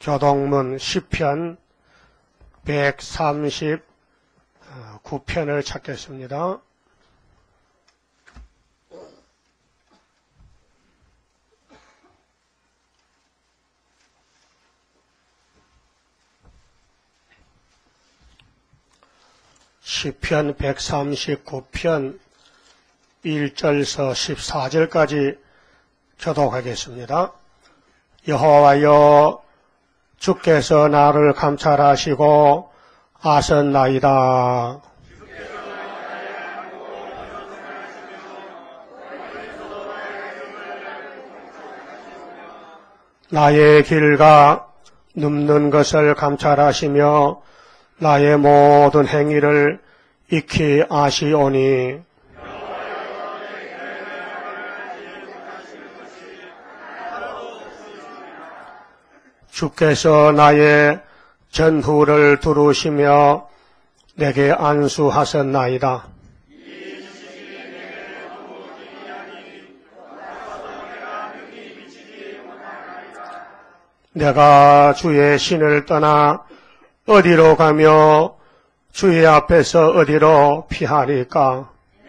교동문 시편 139편을 찾겠습니다. 시편 139편 1절서 14절까지 교독하겠습니다. 여호와여, 주께서 나를 감찰하시고 아셨나이다. 나의 길과 눕는 것을 감찰하시며 나의 모든 행위를 익히 아시오니 주께서 나의 전후를 두루시며 내게 안수하셨나이다. 내가 주의 신을 떠나 어디로 가며 주의 앞에서 어디로 피하리까?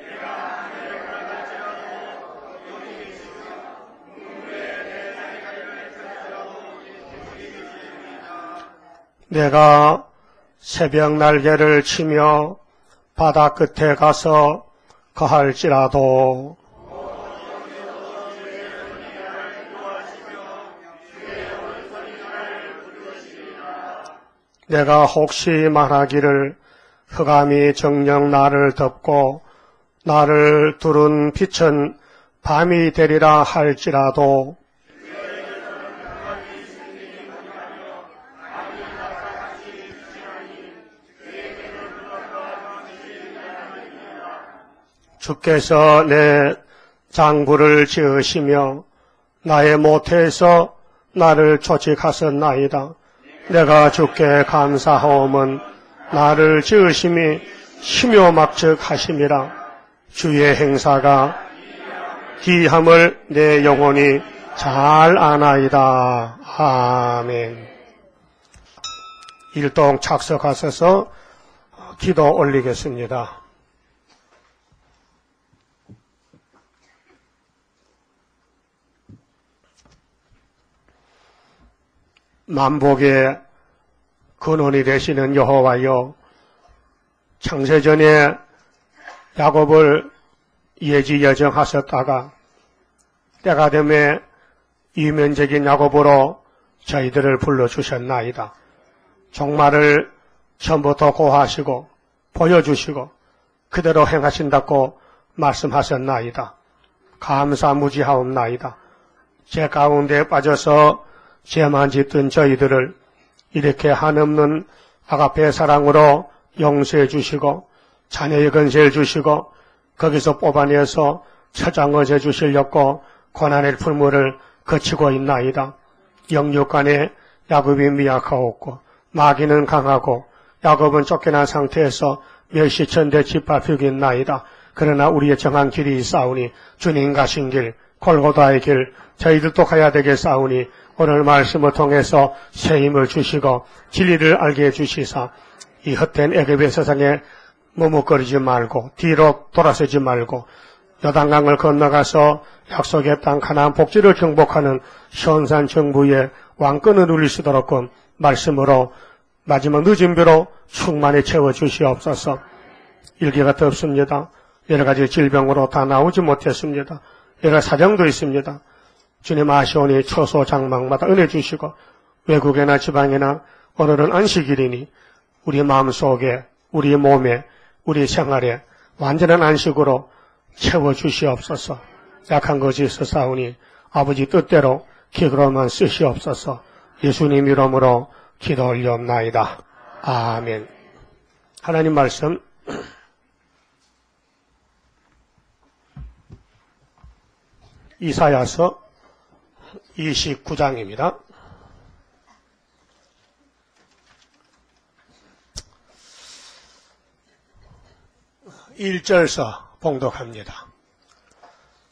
내가 새벽 날개를 치며 바다 끝에 가서 거할지라도 내가 혹시 말하기를 흑암이 정녕 나를 덮고 나를 두른 빛은 밤이 되리라 할지라도 주께서 내 장부를 지으시며 나의 모태에서 나를 조직하셨나이다. 내가 주께 감사하오면 나를 지으심이 심요막측하심이라. 주의 행사가 기함을 내 영혼이 잘 아나이다. 아멘. 일동 착석하셔서 기도 올리겠습니다. 만복의 근원이 되시는 여호와여, 창세전에 야곱을 예지예정하셨다가 때가 되매 이면적인 야곱으로 저희들을 불러주셨나이다. 종말을 처음부터 고하시고 보여주시고 그대로 행하신다고 말씀하셨나이다. 감사무지하옵나이다. 제 가운데 빠져서 죄만 짓던 저희들을 이렇게 한없는 아가페 사랑으로 용서해 주시고 자녀의 건세를 주시고 거기서 뽑아내서 처장어제 주시려고 고난의 풀무를 거치고 있나이다. 영육간에 야곱이 미약하옵고 마귀는 강하고 야곱은 쫓겨난 상태에서 멸시천대 짓밟히고 있나이다. 그러나 우리의 정한 길이 있사오니 주님 가신 길 골고다의 길 저희들도 가야 되겠사오니 오늘 말씀을 통해서 새 힘을 주시고 진리를 알게 해주시사 이 헛된 애굽의 세상에 머뭇거리지 말고 뒤로 돌아서지 말고 요단강을 건너가서 약속의 땅 가나안 복지를 정복하는 시온산 정부의 왕권을 누릴 수 있도록 말씀으로 마지막 늦은 벼로 충만히 채워주시옵소서. 일기가 덥습니다. 여러 가지 질병으로 다 나오지 못했습니다. 여러 사정도 있습니다. 주님 아시오니 처소 장막마다 은혜 주시고 외국이나 지방이나 오늘은 안식일이니 우리 마음속에 우리 몸에 우리 생활에 완전한 안식으로 채워주시옵소서. 약한 것이 있어사오니 아버지 뜻대로 기도로만 쓰시옵소서. 예수님 이름으로 기도 올리옵나이다. 아멘. 하나님 말씀 이사야서 29장입니다. (1절서) 봉독합니다.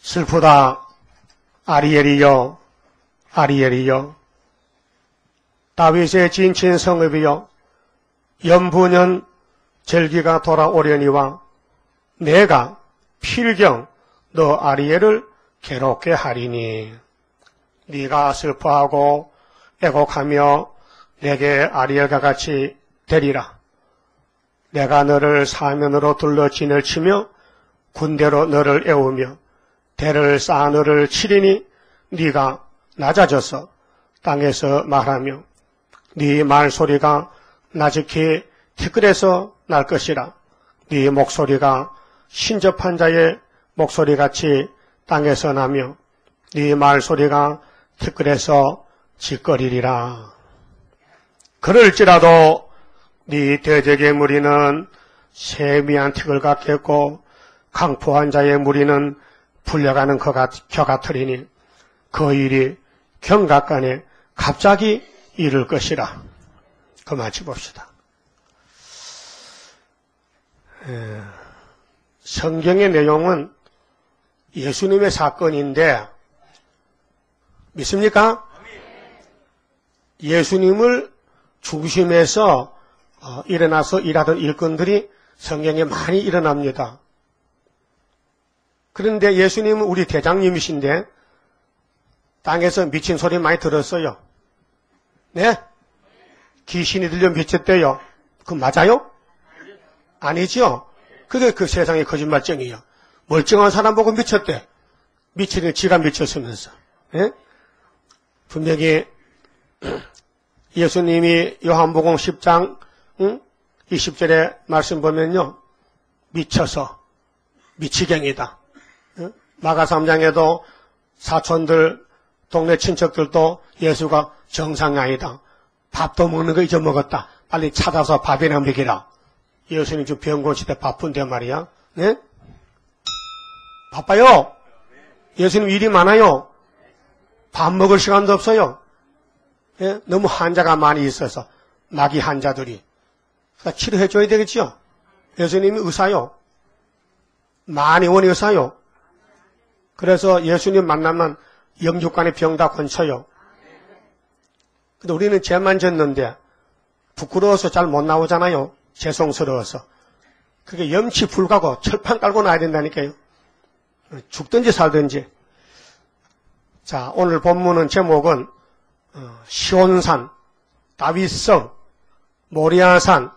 슬프다 아리엘이여, 아리엘이여, 다윗의 진친 성읍이여 연분연 절기가 돌아오려니와 내가 필경 너 아리엘을 괴롭게 하리니 네가 슬퍼하고 애곡하며 내게 아리엘과 같이 되리라. 내가 너를 사면으로 둘러 진을 치며 군대로 너를 애우며 대를 쌓아 너를 치리니 네가 낮아져서 땅에서 말하며 네 말소리가 나직히 티끌에서 날 것이라. 네 목소리가 신접한 자의 목소리같이 땅에서 나며 네 말소리가 티끌에서 짓거리리라. 그럴지라도 네 대적의 무리는 세미한 티끌 같겠고 강포한 자의 무리는 불려가는 겨 같으리니 그 일이 경각간에 갑자기 이를 것이라. 그만 짚읍시다. 성경의 내용은 예수님의 사건인데 믿습니까? 예수님을 중심에서 일어나서 일하던 일꾼들이 성경에 많이 일어납니다. 그런데 예수님은 우리 대장님이신데 땅에서 미친 소리 많이 들었어요. 네? 귀신이 들려 미쳤대요. 그거 맞아요? 아니죠? 그게 그 세상의 거짓말쟁이에요. 멀쩡한 사람 보고 미쳤대. 미치는 지가 미쳤으면서. 네? 분명히 예수님이 요한복음 10장 20절에 말씀 보면요. 미쳐서 미치경이다. 마가 3장에도 사촌들 동네 친척들도 예수가 정상이 아니다. 밥도 먹는 거 잊어먹었다. 빨리 찾아서 밥이나 먹이라. 예수님 지금 병곤시대 바쁜데 말이야. 네? 바빠요. 예수님 일이 많아요. 밥 먹을 시간도 없어요. 예? 너무 환자가 많이 있어서 마귀 환자들이. 그러니까 치료해줘야 되겠죠. 예수님이 의사요. 많이 온 의사요. 그래서 예수님 만나면 영육간의 병 다 건쳐요. 근데 우리는 죄만 졌는데 부끄러워서 잘 못 나오잖아요. 죄송스러워서. 그게 염치 불가고 철판 깔고 나야 된다니까요. 죽든지 살든지. 자, 오늘 본문은 제목은 시온산, 다윗성, 모리아산,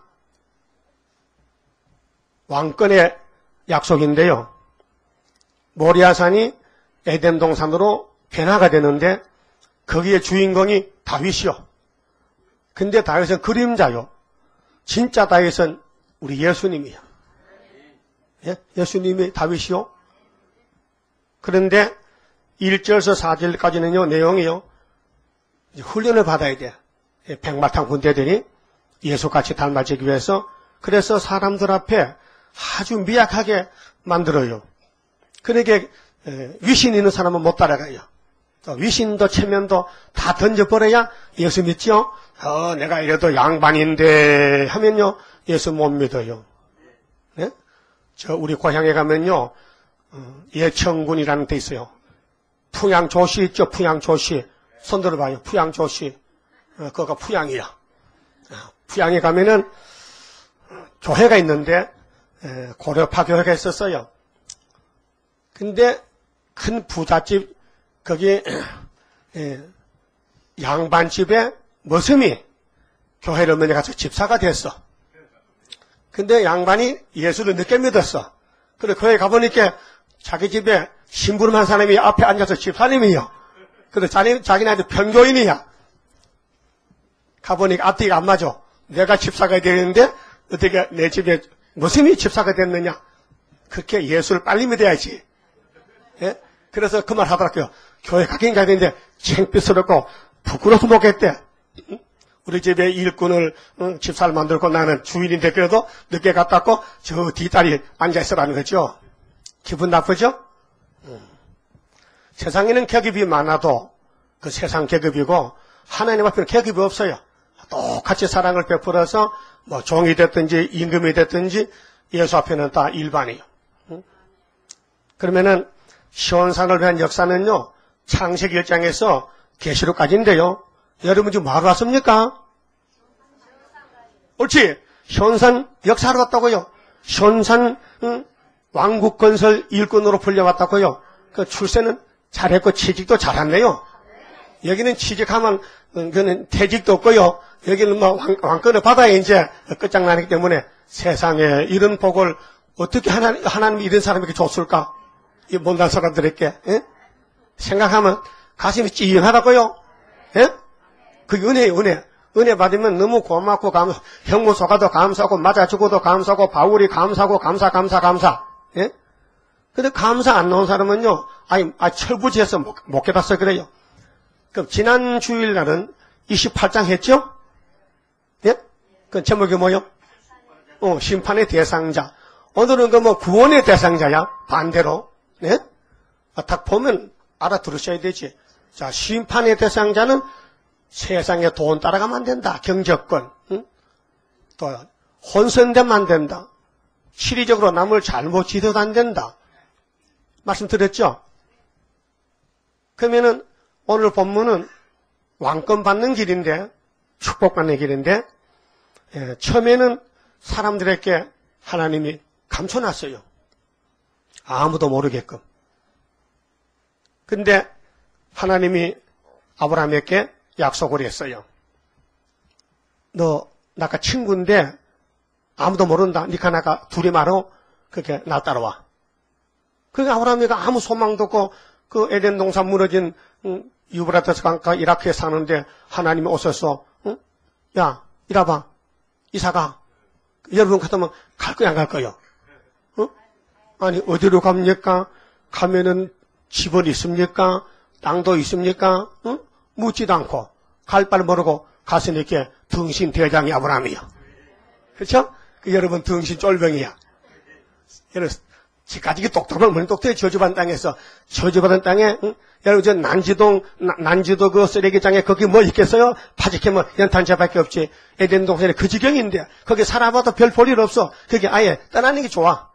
왕권의 약속인데요. 모리아산이 에덴 동산으로 변화가 되는데 거기에 주인공이 다윗이요. 근데 다윗은 그림자요. 진짜 다윗은 우리 예수님이요. 예? 예수님이 다윗이요. 그런데 1절에서 4절까지는요, 내용이요. 훈련을 받아야 돼. 백마탄 군대들이 예수같이 닮아지기 위해서. 그래서 사람들 앞에 아주 미약하게 만들어요. 그러게 위신 있는 사람은 못 따라가요. 위신도 체면도 다 던져버려야 예수 믿죠? 내가 이래도 양반인데 하면요, 예수 못 믿어요. 네? 우리 고향에 가면요, 예청군이라는 데 있어요. 푸양조시 있죠, 푸양조시. 손 들어봐요, 푸양조시. 그거가 푸양이야. 푸양에 가면은 교회가 있는데, 고려파 교회가 있었어요. 근데 큰 부잣집, 거기, 양반집에 머슴이 교회를 먼저 가서 집사가 됐어. 근데 양반이 예수를 늦게 믿었어. 그래, 교회 가보니까 자기 집에 심부름한 사람이 앞에 앉아서 집사님이요. 그래, 자기네한테 편교인이야. 가보니까 앞뒤가 안 맞아. 내가 집사가 되는데 어떻게 내 집에 머슴이 집사가 됐느냐. 그렇게 예수를 빨리 믿어야지. 예? 그래서 그 말 하더라고요. 교회 가긴 가야 되는데 창피스럽고 부끄러워서 못 겠대. 우리 집에 일꾼을 집사를 만들고 나는 주인인데 그래도 늦게 갔다 왔고 저 뒷다리 앉아있으라는 거죠. 기분 나쁘죠? 세상에는 계급이 많아도 그 세상 계급이고 하나님 앞에는 계급이 없어요. 똑같이 사랑을 베풀어서 뭐 종이 됐든지 임금이 됐든지 예수 앞에는 다 일반이에요. 그러면은 시온산을 위한 역사는요, 창세기 1장에서 계시록까지인데요. 여러분 지금 뭐하러 왔습니까? 옳지. 현산 역사하러 왔다고요. 현산 왕국 건설 일꾼으로 불려왔다고요. 그 출세는 잘했고 취직도 잘했네요. 여기는 취직하면 그는 퇴직도 없고요. 여기는 뭐 왕권을 받아야 이제 끝장나기 때문에 세상에 이런 복을 어떻게 하나님이 이런 사람에게 줬을까? 이 못난 사람들에게 생각하면 가슴이 찌릿하다고요. 그 은혜예요, 은혜. 은혜 받으면 너무 고맙고 형무소가도 감사하고 맞아 죽어도 감사하고 바울이 감사하고 감사. 근데 감사 안 나온 사람은요, 철부지에서 못 깨닫어 그래요. 그럼 지난 주일날은 28장 했죠? 예? 그 제목이 뭐요? 심판의 대상자. 오늘은 구원의 대상자야. 반대로. 예? 딱 보면 알아들으셔야 되지. 자, 심판의 대상자는 세상에 돈 따라가면 안 된다. 경제권. 또 혼선되면 안 된다. 시리적으로 남을 잘못 지도도 안 된다. 말씀드렸죠? 그러면은 오늘 본문은 왕권 받는 길인데, 축복받는 길인데, 처음에는 사람들에게 하나님이 감춰놨어요. 아무도 모르게끔. 근데 하나님이 아브라함에게 약속을 했어요. 너 나가 친구인데 아무도 모른다. 니가 나가 둘이 말어. 그렇게 나 따라와. 그러니까 아브라함이가 아무 소망도 없고 그 에덴 동산 무너진 유브라데스 강가 이라크에 사는데 하나님이 오셔서 야 이라봐 이사가 여러분 같으면 갈 거야 안 갈 거요? 아니 어디로 갑니까? 가면은 집은 있습니까? 땅도 있습니까? 묻지도 않고 갈 바를 모르고 가서니까 등신 대장이 아브라함이요. 그렇죠? 여러분 등신 쫄병이야. 여러분 지까지 똑똑한 머리 똑똑해. 저주받은 땅에서 저주받은 땅에 여러분 저 난지도 그 쓰레기장에 거기 뭐 있겠어요? 파직해 뭐 연탄재밖에 없지. 에덴 동산에 그 지경인데 거기 살아봐도 별 볼 일 없어. 거기 아예 떠나는 게 좋아.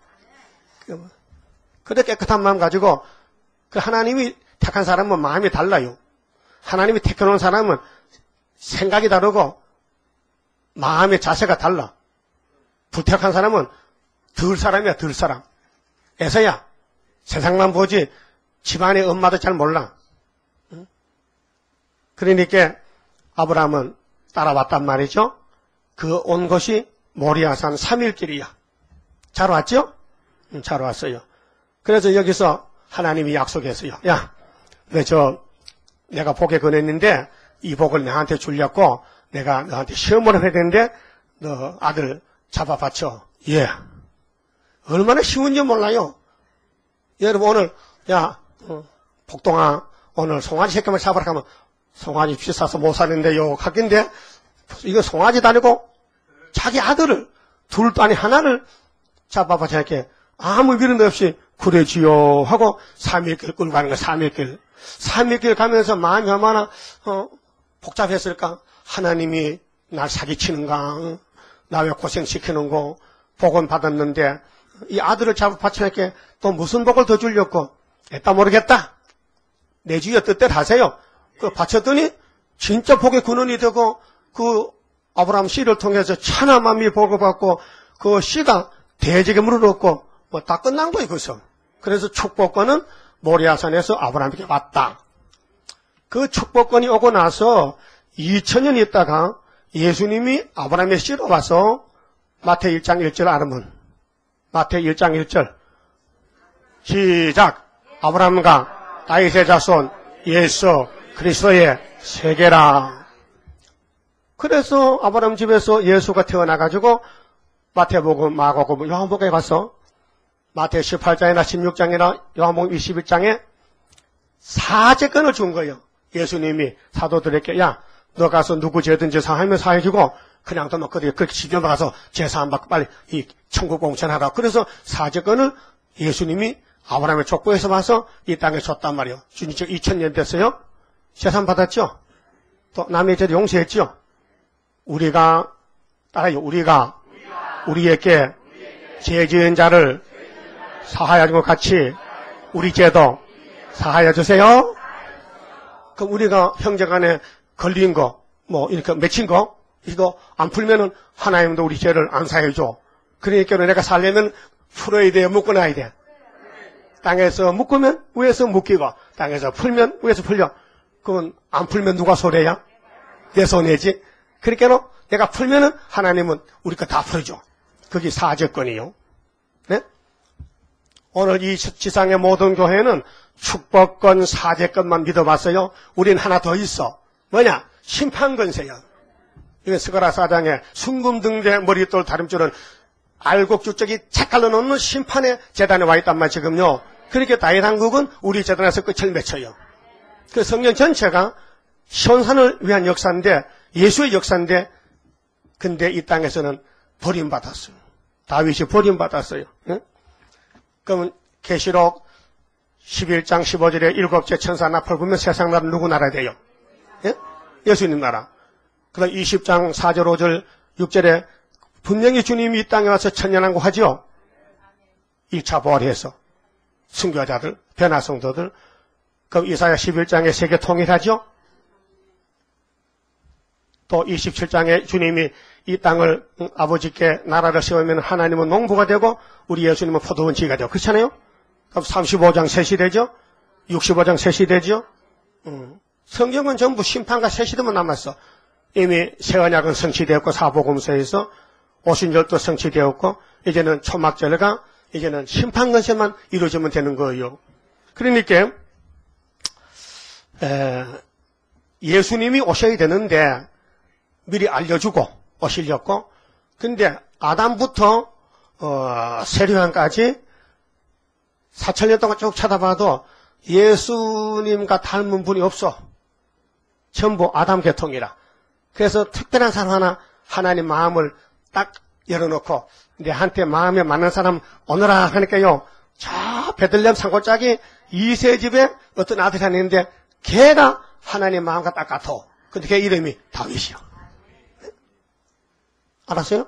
그래 깨끗한 마음 가지고 그 하나님이 택한 사람은 마음이 달라요. 하나님이 택해놓은 사람은 생각이 다르고 마음의 자세가 달라. 불택한 사람은 덜 사람이야, 덜 사람. 에서야 세상만 보지 집안의 엄마도 잘 몰라. 그러니까 아브라함은 따라왔단 말이죠. 그 온 곳이 모리아산 3일길이야. 잘 왔죠? 잘 왔어요. 그래서 여기서 하나님이 약속했어요. 야, 내가 복에 권했는데 이 복을 나한테 주려고 내가 너한테 시험을 해야 되는데 너 아들 잡아 바쳐. 예. 얼마나 쉬운지 몰라요. 여러분 오늘 복동아 오늘 송아지 새끼만 잡으라 하면 송아지 비싸서 못 사는데요. 하긴데 이거 송아지도 아니고 자기 아들을 둘도 아니 하나를 잡아바쳐 이렇게 아무 미련 없이 그래지요 하고 3일길 끌고 가는 거야. 3일길 가면서 마음이 얼마나 복잡했을까. 하나님이 날 사기치는가. 나 왜 고생시키는 거. 복은 받았는데 이 아들을 잡아 바쳐놓게 또 무슨 복을 더 주려고. 했다 모르겠다. 내 주여 뜻대로 하세요. 그 바쳤더니 진짜 복의 근원이 되고 그 아브라함 씨를 통해서 천하만민이 복을 받고 그 씨가 대적의 물을 얻고 뭐 다 끝난 거예요. 그래서 축복권은 모리아산에서 아브라함에게 왔다. 그 축복권이 오고 나서 2000년 있다가 예수님이 아브라함의 씨로 와서 마태 1장 1절 알으면 마태 1장 1절 시작. 아브라함과 다윗의 자손 예수 그리스도의 세계라. 그래서 아브라함 집에서 예수가 태어나가지고 마태복음, 마가복음, 요한복음에 가서 마태 18장이나 16장이나 요한복음 21장에 사제권을 준 거예요. 예수님이 사도들에게 야, 너 가서 누구 죄든지 사하면 사해주고 그냥 또 막 그렇게 집에 가서 제사 안 받고 빨리 이 천국 공천하라. 그래서 사제권을 예수님이 아브라함의 족보에서 와서 이 땅에 줬단 말이에요. 주님 저 2000년 됐어요. 재산 받았죠. 또 남의 죄를 용서했죠. 우리가 따라요. 우리가 우리에게 죄 지은 자를 사하여 주고 같이 우리 죄도 사하여 주세요. 그럼 우리가 형제간에 걸린 거, 이렇게 맺힌 거, 이거 안 풀면은 하나님도 우리 죄를 안 사해줘. 그러니까 내가 살려면 풀어야 돼요? 묶어놔야 돼? 땅에서 묶으면 위에서 묶이고, 땅에서 풀면 위에서 풀려. 그건 안 풀면 누가 손해야? 내 손해지. 그러니까 내가 풀면은 하나님은 우리 거 다 풀어줘. 그게 사죄권이요. 네? 오늘 이 지상의 모든 교회는 축복권, 사죄권만 믿어봤어요. 우린 하나 더 있어. 뭐냐? 심판권세요. 이건 스가랴 4장에 순금등대 머릿돌 다림줄은 알곡주적이 착갈로 놓는 심판의 재단에 와 있단 말 지금요. 그러니까 다윗 왕국은 우리 재단에서 끝을 맺혀요. 그 성경 전체가 현산을 위한 역사인데, 예수의 역사인데, 근데 이 땅에서는 버림받았어요. 다윗이 버림받았어요. 예? 그러면 계시록 11장 15절에 일곱째 천사 나팔 불면 세상 나라는 누구 나라 돼요? 예? 예수님 나라. 그 다음 20장 4절 5절 6절에 분명히 주님이 이 땅에 와서 천년왕국 하죠. 1차 부활해서 순교자들, 변화성도들. 그럼 이사야 11장에 세계 통일하죠. 또 27장에 주님이 이 땅을 아버지께 나라를 세우면 하나님은 농부가 되고 우리 예수님은 포도원 지가 되고 그렇잖아요. 그럼 35장 셋이 되죠. 65장 셋이 되죠. 성경은 전부 심판과 새 시대만 남았어. 이미 새 언약은 성취되었고 사복음서에서 오순절도 성취되었고 이제는 초막절과 이제는 심판건세만 이루어지면 되는 거예요. 그러니까 예수님이 오셔야 되는데 미리 알려주고 오시려고. 근데 아담부터 세례요한까지 4,000년 동안 쭉 쳐다봐도 예수님과 닮은 분이 없어. 전부 아담 계통이라. 그래서 특별한 사람 하나 하나님 마음을 딱 열어놓고 내한테 마음에 맞는 사람 오너라 하니까요. 저 베들레헴 산골짜기 이세집에 어떤 아들이 하나 있는데 걔가 하나님 마음과 딱 같아. 근데 걔 이름이 다윗이요. 알았어요?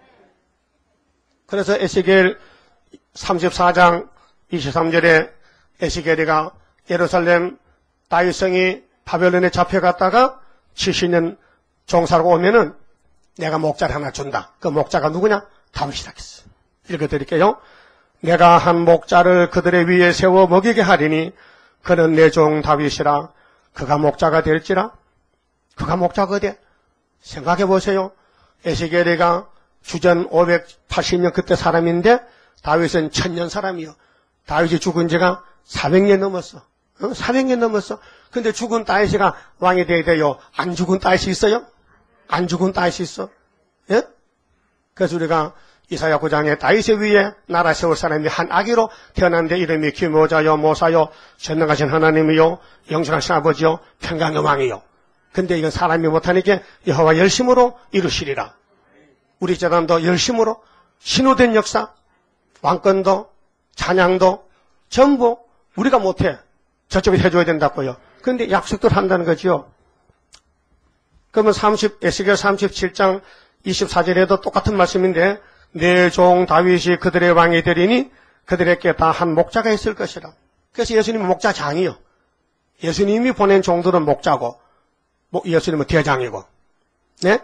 그래서 에스겔 34장 23절에 에스겔이가 예루살렘 다윗성이 바벨론에 잡혀갔다가 70년 종살고 오면은 내가 목자를 하나 준다. 그 목자가 누구냐? 다윗이라 했어. 읽어드릴게요. 내가 한 목자를 그들의 위에 세워 먹이게 하리니 그는 내 종 다윗이라. 그가 목자가 될지라. 그가 목자가 돼. 생각해 보세요. 에스겔이가 주전 580년 그때 사람인데 다윗은 1000년 사람이요. 다윗이 죽은 지가 400년 넘었어. 400년 넘었어. 근데 죽은 다윗이가 왕이 돼야 돼요. 안 죽은 다윗이 있어요? 안 죽은 다윗이 있어. 예? 그래서 우리가 이사야 9장에 다윗의 위에 나라 세울 사람이 한 아기로 태어났는데 이름이 기모자요 모사요 전능하신 하나님이요 영생하신 아버지요 평강의 왕이요. 근데 이건 사람이 못하니까 여호와 열심으로 이루시리라. 우리 재단도 열심으로 신호된 역사, 왕권도 찬양도 전부 우리가 못해. 저쪽이 해줘야 된다고요. 그런데 약속들 한다는 거죠. 그러면 에스겔 37장 24절에도 똑같은 말씀인데 내 종 다윗이 그들의 왕이 되리니 그들에게 다 한 목자가 있을 것이라. 그래서 예수님은 목자장이요. 예수님이 보낸 종들은 목자고 예수님은 대장이고. 네?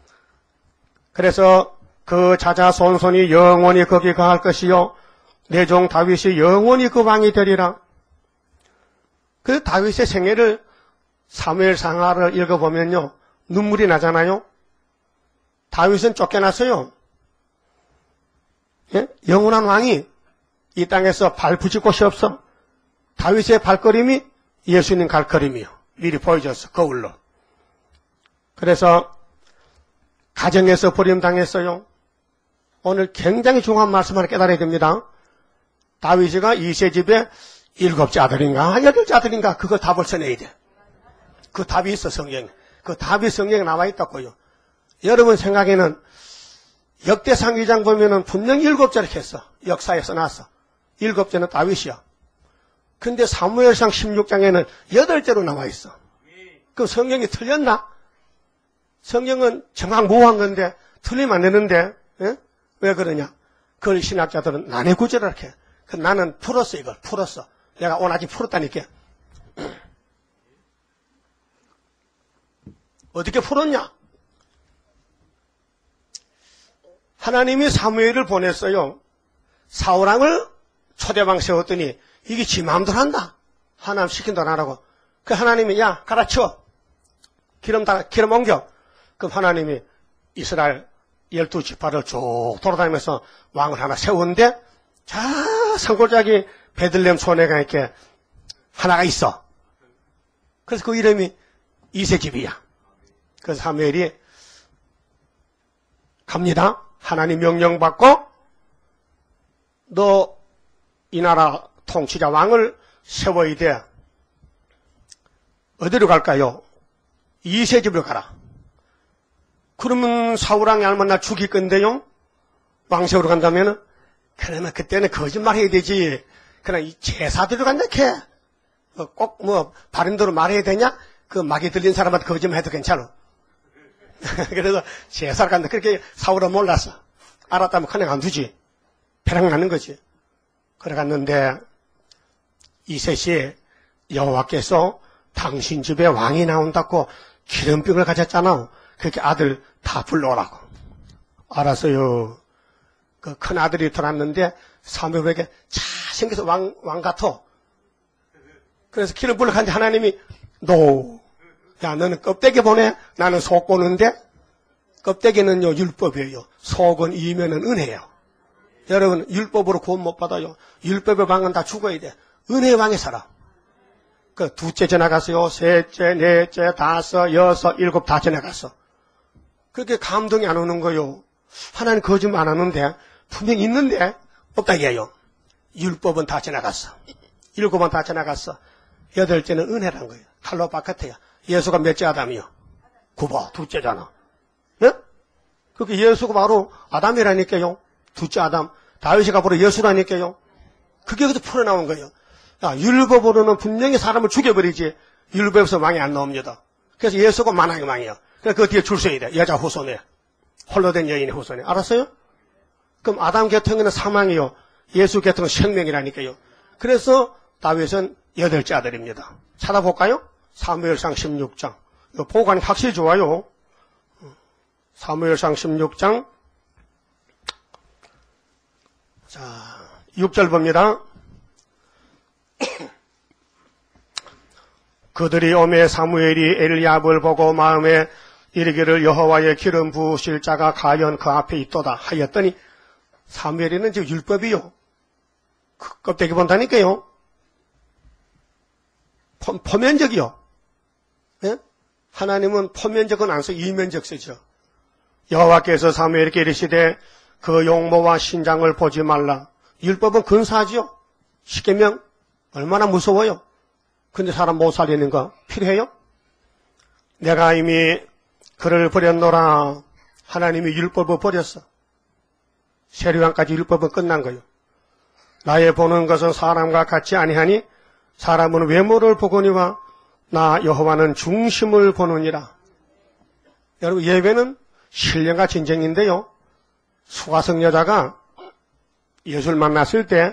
그래서 그 자자손손이 영원히 거기 거할 것이요 내 종 다윗이 영원히 그 왕이 되리라. 그 다윗의 생애를 사무엘상하를 읽어보면요 눈물이 나잖아요. 다윗은 쫓겨났어요. 예? 영원한 왕이 이 땅에서 발 붙일 곳이 없어. 다윗의 발걸음이 예수님 발걸음이요. 미리 보여줬어. 거울로. 그래서 가정에서 버림당했어요. 오늘 굉장히 중요한 말씀 하나 깨달아야 됩니다. 다윗이가 이새집에 7째 아들인가 8째 아들인가 그걸 답을 써내야 돼. 그 답이 있어 성경에. 그 답이 성경에 나와 있다고요. 여러분 생각에는 역대상 2장 보면은 분명히 7째를 했어. 역사에 써놨어. 7째는 다윗이야. 근데 사무엘상 16장에는 8째로 나와 있어. 그럼 성경이 틀렸나? 성경은 정확무한 건데 틀리면 안 되는데 예? 왜 그러냐? 그걸 신학자들은 난해 구절을 해. 나는 풀었어. 이걸 풀었어. 내가 오늘 아직 풀었다니까. 어떻게 풀었냐? 하나님이 사무엘을 보냈어요. 사울왕을 초대방 세웠더니 이게 지 마음대로 한다. 하나님 시킨다 안 하라고. 그 하나님이 야 갈아치워. 기름 옮겨. 그럼 하나님이 이스라엘 12지파를 쭉 돌아다니면서 왕을 하나 세우는데 자 산골짜기 베들레헴 촌에가 이렇게 하나가 있어. 그래서 그 이름이 이새집이야. 그래서 사무엘이 갑니다. 하나님 명령 받고 너 이 나라 통치자 왕을 세워야 돼. 어디로 갈까요? 이새집으로 가라. 그러면 사울왕이 알면 나 죽일 건데요? 왕 세우러 간다면은? 그러면 그때는 거짓말 해야 되지. 그냥 이 제사대로 간다, 걔. 꼭 바른대로 말해야 되냐? 그 막이 들린 사람한테 거짓말 해도 괜찮아. 그래서 제사를 간다. 그렇게 사울은 몰랐어. 알았다면 그냥 안 두지. 배랑 나는 거지. 그래 갔는데 이셋이 여호와께서 당신 집에 왕이 나온다고 기름병을 가졌잖아. 그렇게 아들 다 불러오라고. 알았어요. 그 큰 아들이 들어왔는데 사무엘에게 잘생겨서 왕 같아. 그래서 기름 불러 갔는데 하나님이 야 너는 껍데기 보내. 나는 속 보는데 껍데기는요 율법이에요. 속은 이면은 은혜예요. 여러분 율법으로 구원 못 받아요. 율법의 왕은 다 죽어야 돼. 은혜의 왕에 살아. 그 둘째 지나갔어요. 셋째, 넷째, 다섯, 여섯, 일곱 다 지나갔어. 그렇게 감동이 안 오는 거요. 하나님 거짓말 안 하는데 분명히 있는데 없다 이게요. 율법은 다 지나갔어. 일곱은 다 지나갔어. 여덟째는 은혜란 거예요. 칼로 바깥에요. 예수가 몇째 아담이요? 9번 둘째잖아. 예? 그렇게 예수가 바로 아담이라니까요. 둘째 아담. 다윗이가 바로 예수라니까요. 그게 여기서 풀어나온 거예요. 야, 율법으로는 분명히 사람을 죽여버리지 율법에서 왕이 안 나옵니다. 그래서 예수가 만왕의 왕이에요. 그래서 그 뒤에 줄 서야 돼. 여자 후손에. 홀로 된 여인의 후손에. 알았어요? 그럼 아담 계통에는 사망이요. 예수 계통은 생명이라니까요. 그래서 다윗은 여덟째 아들입니다. 찾아볼까요? 사무엘상 16장. 보관이 확실히 좋아요. 사무엘상 16장. 자, 6절 봅니다. 그들이 오매 사무엘이 엘리압을 보고 마음에 이르기를 여호와의 기름 부으실 자가 과연 그 앞에 있도다 하였더니 사무엘이는 지금 율법이요. 그 껍데기 본다니까요. 포면적이요. 예? 하나님은 포면적은 안 써, 이면적 쓰죠. 여호와께서 사무엘에게 이르시되 그 용모와 신장을 보지 말라. 율법은 근사하지요. 십계명 얼마나 무서워요. 근데 사람 못 살리는 거 필요해요? 내가 이미 그를 버렸노라. 하나님이 율법을 버렸어. 세례왕까지 율법은 끝난 거예요. 나의 보는 것은 사람과 같지 아니하니 사람은 외모를 보거니와 나 여호와는 중심을 보느니라. 여러분 예배는 신령과 진정인데요. 수가성 여자가 예수를 만났을 때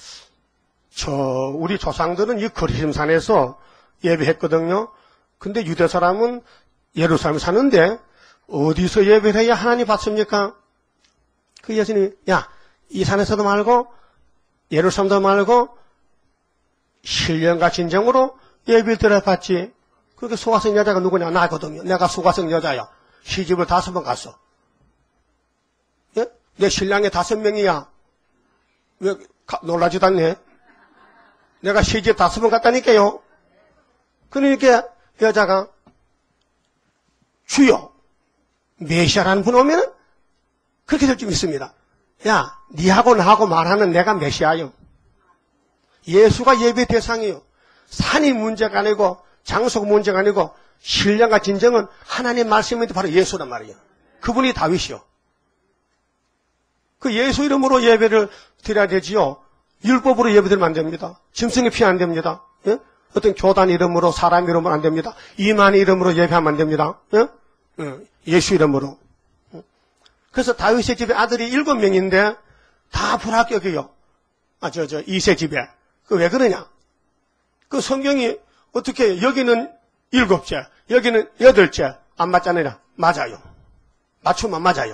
우리 조상들은 이 거리심산에서 예배했거든요. 근데 유대 사람은 예루살렘 사는데 어디서 예배를 해야 하나님 받습니까? 그 예수님이 이 산에서도 말고 예루살렘도 말고 신령과 진정으로 예배를 드려봤지. 그렇게 수가성 여자가 누구냐? 나거든요. 내가 수가성 여자야. 시집을 5번 갔어. 예? 내 신랑이 5명이야. 왜 놀라지도 않네? 내가 시집 5번 갔다니까요. 그러니까 여자가 주여 메시아라는 분 오면 그렇게 될 줄 있습니다. 야, 니하고 나하고 말하는 내가 메시아요. 예수가 예배 대상이요. 산이 문제가 아니고 장소가 문제가 아니고 신령과 진정은 하나님 말씀인데 바로 예수란 말이에요. 그분이 다윗이요. 그 예수 이름으로 예배를 드려야 되지요. 율법으로 예배드리면 안 됩니다. 짐승의 피 안 됩니다. 예? 어떤 교단 이름으로 사람 이름으로 안 됩니다. 이만 이름으로 예배하면 안 됩니다. 예? 예수 이름으로. 그래서 다윗의 집에 아들이 7명인데 다 불합격이요. 이세 집에. 그 왜 그러냐? 그 성경이 어떻게 여기는 7째, 여기는 8째, 안 맞잖아요. 맞아요. 맞추면 맞아요.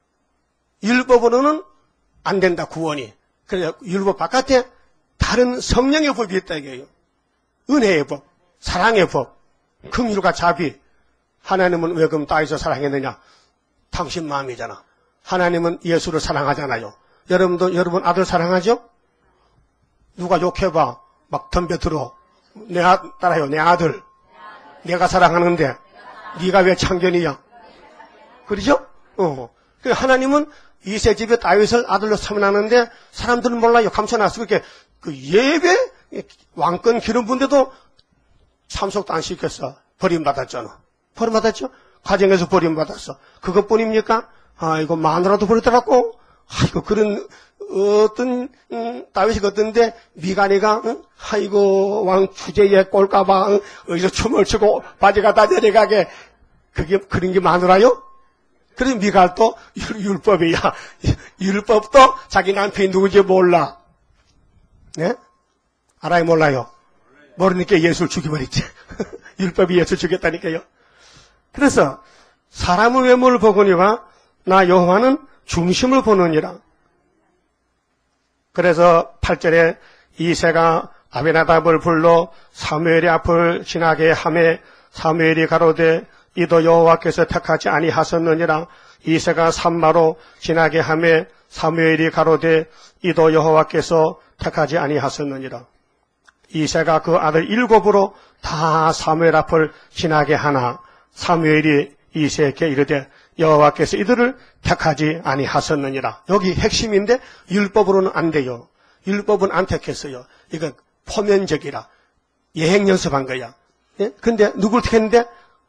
율법으로는 안 된다, 구원이. 그래서 율법 바깥에 다른 성령의 법이 있다, 이게요. 은혜의 법, 사랑의 법, 긍휼과 자비. 하나님은 왜 그럼 다윗을 사랑했느냐? 당신 마음이잖아. 하나님은 예수를 사랑하잖아요. 여러분도 여러분 아들 사랑하죠? 누가 욕해봐. 막 덤벼들어. 따라요. 내 아들. 내가 사랑하는데 네가 왜 참견이야? 그러죠? 하나님은 이세 집에 다윗을 아들로 서문하는데 사람들은 몰라요. 감춰놨어. 그렇게 그 예배 왕권 기름 부은데도 참석도 안 시켰어. 버림받았잖아. 버림받았죠? 가정에서 버림받았어. 그것뿐입니까? 이거 마누라도 버리더라고. 아이고 그런 어떤 다윗이 어떤데 미간이가 아이고 왕 주제에 꼴까봐 어디서 춤을 추고 바지가 다 내려가게 그게 그런 게 마누라요? 그래서 미갈도 율법이야. 율법도 자기 남편이 누군지 몰라. 네? 알아요 몰라요? 모르니까 예수를 죽여버렸지. 율법이 예수 죽였다니까요. 그래서 사람의 외모를 보거니와 나 여호와는 중심을 보느니라. 그래서 8절에 이새가 아비나답을 불러 사무엘의 앞을 지나게 하매 사무엘이 가로되 이도 여호와께서 택하지 아니하셨느니라. 이새가 산마로 지나게 하매 사무엘이 가로되 이도 여호와께서 택하지 아니하셨느니라. 이새가 그 아들 7으로 다 사무엘 앞을 지나게 하나 사무엘이 이새에게 이르되 여호와께서 이들을 택하지 아니하셨느니라. 여기 핵심인데 율법으로는 안 돼요. 율법은 안 택했어요. 이건 포면적이라 예행 연습한 거야. 예? 근데 누굴 택했는데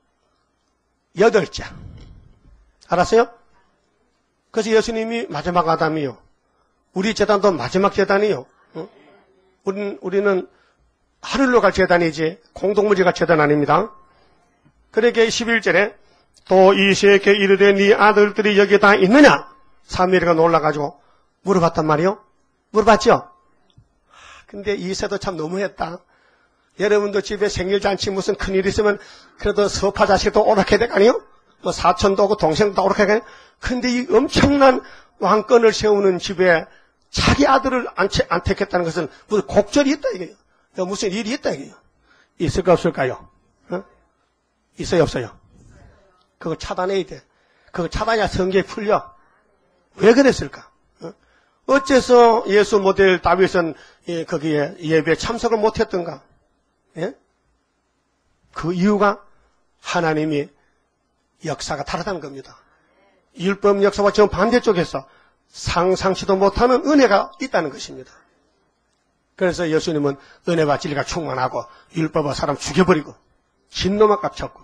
8째. 알았어요? 그래서 예수님이 마지막 아담이요. 우리 제단도 마지막 제단이요. 우리는 하늘로 갈 제단이지 공동무지 갈 제단 아닙니다. 그러게 11절에 또 이새에게 이르되 네 아들들이 여기 다 있느냐? 사무엘이가 놀라가지고 물어봤단 말이요. 물어봤죠? 근데 이새도 참 너무했다. 여러분도 집에 생일잔치 무슨 큰일 있으면 그래도 서파 자식도 오락해야 될 거 아니에요? 뭐 사촌도 오고 동생도 오락해야 될 거 아니에요? 근데 이 엄청난 왕권을 세우는 집에 자기 아들을 안 택했다는 것은 무슨 곡절이 있다 이게요. 무슨 일이 있다 이게요. 있을까 없을까요? 있어요 없어요? 그거 차단해야 돼. 그거 차단해야 성경이 풀려. 왜 그랬을까? 어째서 예수 모델 다윗은 거기에 예배에 참석을 못했던가? 예? 그 이유가 하나님이 역사가 다르다는 겁니다. 율법 역사와 정 반대쪽에서 상상치도 못하는 은혜가 있다는 것입니다. 그래서 예수님은 은혜와 진리가 충만하고 율법과 사람 죽여버리고 진노만 깝쳤고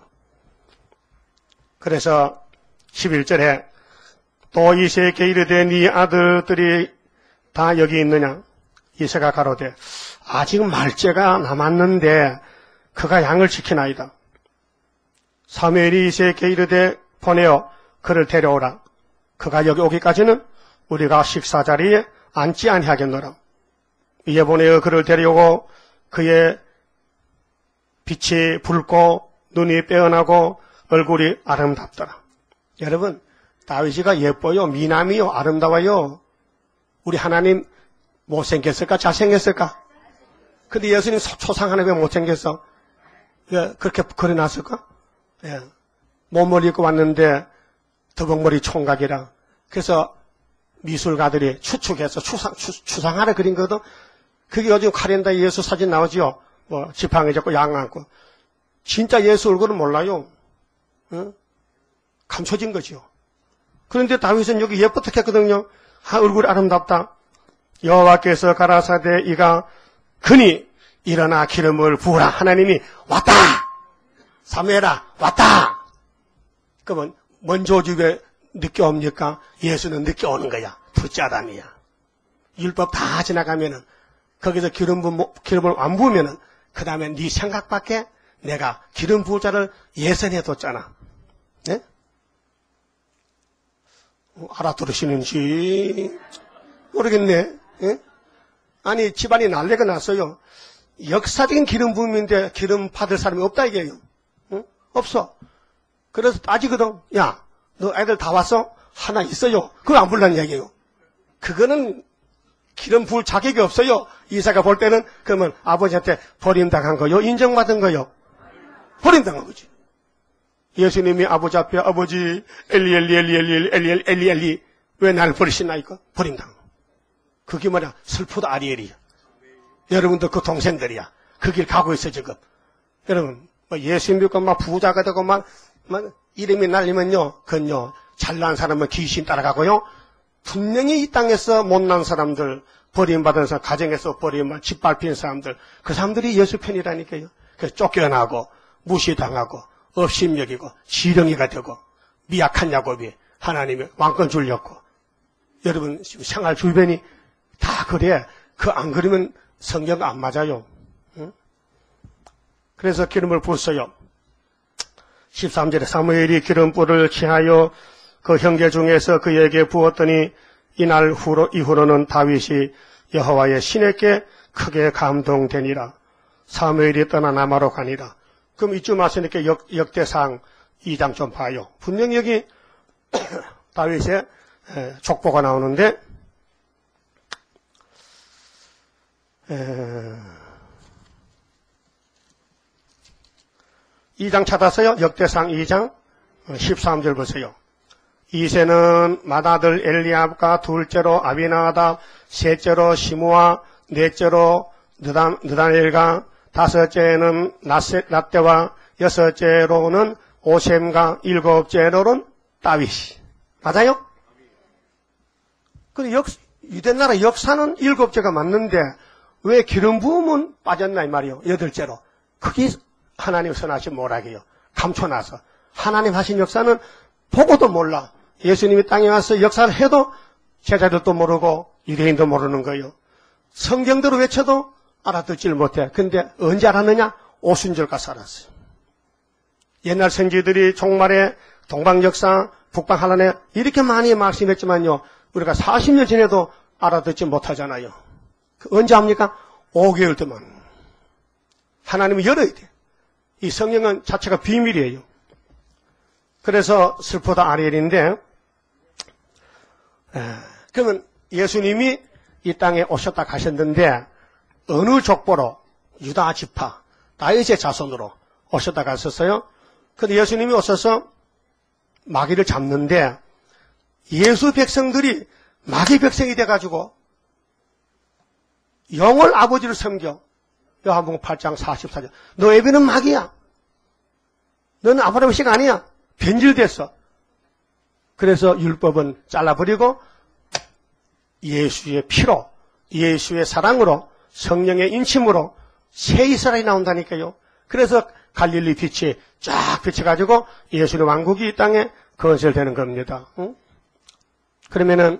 그래서 11절에 또 이새에게 이르되 네 아들들이 다 여기 있느냐? 이새가 가로되 아직 말째가 남았는데 그가 양을 지키나이다. 사무엘이 이새에게 이르되 보내어 그를 데려오라. 그가 여기 오기까지는 우리가 식사 자리에 앉지 아니하겠노라. 이에 보내어 그를 데려오고 그의 빛이 붉고 눈이 빼어나고 얼굴이 아름답더라. 여러분 다윗이가 예뻐요? 미남이요? 아름다워요? 우리 하나님 못생겼을까? 잘생겼을까? 근데 예수님 초상하나 왜 못생겼어? 왜 그렇게 그려놨을까? 예. 몸을 입고 왔는데 더벅머리 총각이라. 그래서 미술가들이 추측해서 추상하나 그린 거거든. 그게 요즘 카렌다 예수 사진 나오지요? 뭐 지팡이 잡고 양 안고. 진짜 예수 얼굴은 몰라요. 감춰진 거죠. 그런데 다윗은 여기 예쁘다했거든요. 얼굴이 아름답다. 여호와께서 가라사대 이가 그니 일어나 기름을 부으라. 하나님이 왔다. 사무엘아 왔다. 그러면 먼저 집에 늦게 옵니까? 예수는 늦게 오는 거야. 둘째 아담이야. 율법 다 지나가면은 거기서 기름을 안 부으면은 그 다음에 네 생각밖에 내가 기름 부을 자를 예선해 뒀잖아. 네? 알아들으시는지 모르겠네. 예? 아니 집안이 난리가 났어요. 역사적인 기름 부음인데 기름 받을 사람이 없다 이게요. 응? 없어. 그래서 따지거든. 야, 너 애들 다 왔어? 하나 있어요. 그걸 안 불라는 얘기예요. 그거는 기름 부을 자격이 없어요. 이삭가 볼 때는 그러면 아버지한테 버림당한 거요? 인정받은 거요? 버림당한 거지. 예수님이 아버지 앞에 아버지 엘리 왜 나를 버리시나이까? 버림당한 거. 그게 뭐냐? 슬프다 아리엘이야. 여러분도 그 동생들이야. 그 길 가고 있어 지금. 여러분 뭐 예수 믿고 막 부자가 되고 막 이름이 날리면요, 그건요 잘난 사람은 귀신 따라가고요. 분명히 이 땅에서 못난 사람들, 버림받은 사람, 가정에서 버림받은 짓밟힌 사람들, 그 사람들이 예수 편이라니까요. 그래서 쫓겨나고 무시당하고 업심여기고 지렁이가 되고 미약한 야곱이 하나님의 왕권 주려고. 여러분 지금 생활 주변이 다 그래. 그 안 그러면 성경 안 맞아요. 응? 그래서 기름을 부었어요. 13절에 사무엘이 기름불을 취하여 그 형제 중에서 그에게 부었더니 이날 이후로는 다윗이 여호와의 신에게 크게 감동되니라. 사무엘이 떠나 남아로 가니라. 그럼 이쯤 왔으니까 역대상 2장 좀 봐요. 분명히 여기 다윗의 족보가 나오는데 2장 찾았어요. 역대상 2장 13절 보세요. 이세는 맏아들 엘리압과 둘째로 아비나답, 셋째로 시므아, 넷째로 느다넬과 다섯째는 낫대와 여섯째로는 오셈과 일곱째로는 다윗이. 맞아요? 근데 유대나라 역사는 일곱째가 맞는데 왜 기름 부음은 빠졌나 이 말이요. 여덟째로. 그게 하나님 선하신 뭐라게요. 감춰놔서. 하나님 하신 역사는 보고도 몰라. 예수님이 땅에 와서 역사를 해도 제자들도 모르고 유대인도 모르는 거예요. 성경대로 외쳐도 알아듣질 못해. 근데 언제 알았느냐? 오순절 가서 알았어요. 옛날 선지들이 종말에 동방역사, 북방하나네 이렇게 많이 말씀했지만요. 우리가 40년 전에도 알아듣지 못하잖아요. 언제 합니까? 5개월 동안. 하나님이 열어야 돼. 이 성경은 자체가 비밀이에요. 그래서 슬프다 아리엘인데, 그러면 예수님이 이 땅에 오셨다 가셨는데 어느 족보로? 유다 지파, 다윗의 자손으로 오셨다 가셨어요. 근데 예수님이 오셔서 마귀를 잡는데 예수 백성들이 마귀 백성이 돼가지고 영을 아버지를 섬겨. 요한복음 8장 44절. 너 애비는 마귀야. 너는 아브라함의 씨 아니야. 변질됐어. 그래서 율법은 잘라버리고 예수의 피로, 예수의 사랑으로, 성령의 인침으로 새 이스라엘이 나온다니까요. 그래서 갈릴리 빛이 쫙 비쳐가지고 예수의 왕국이 이 땅에 건설되는 겁니다. 응? 그러면은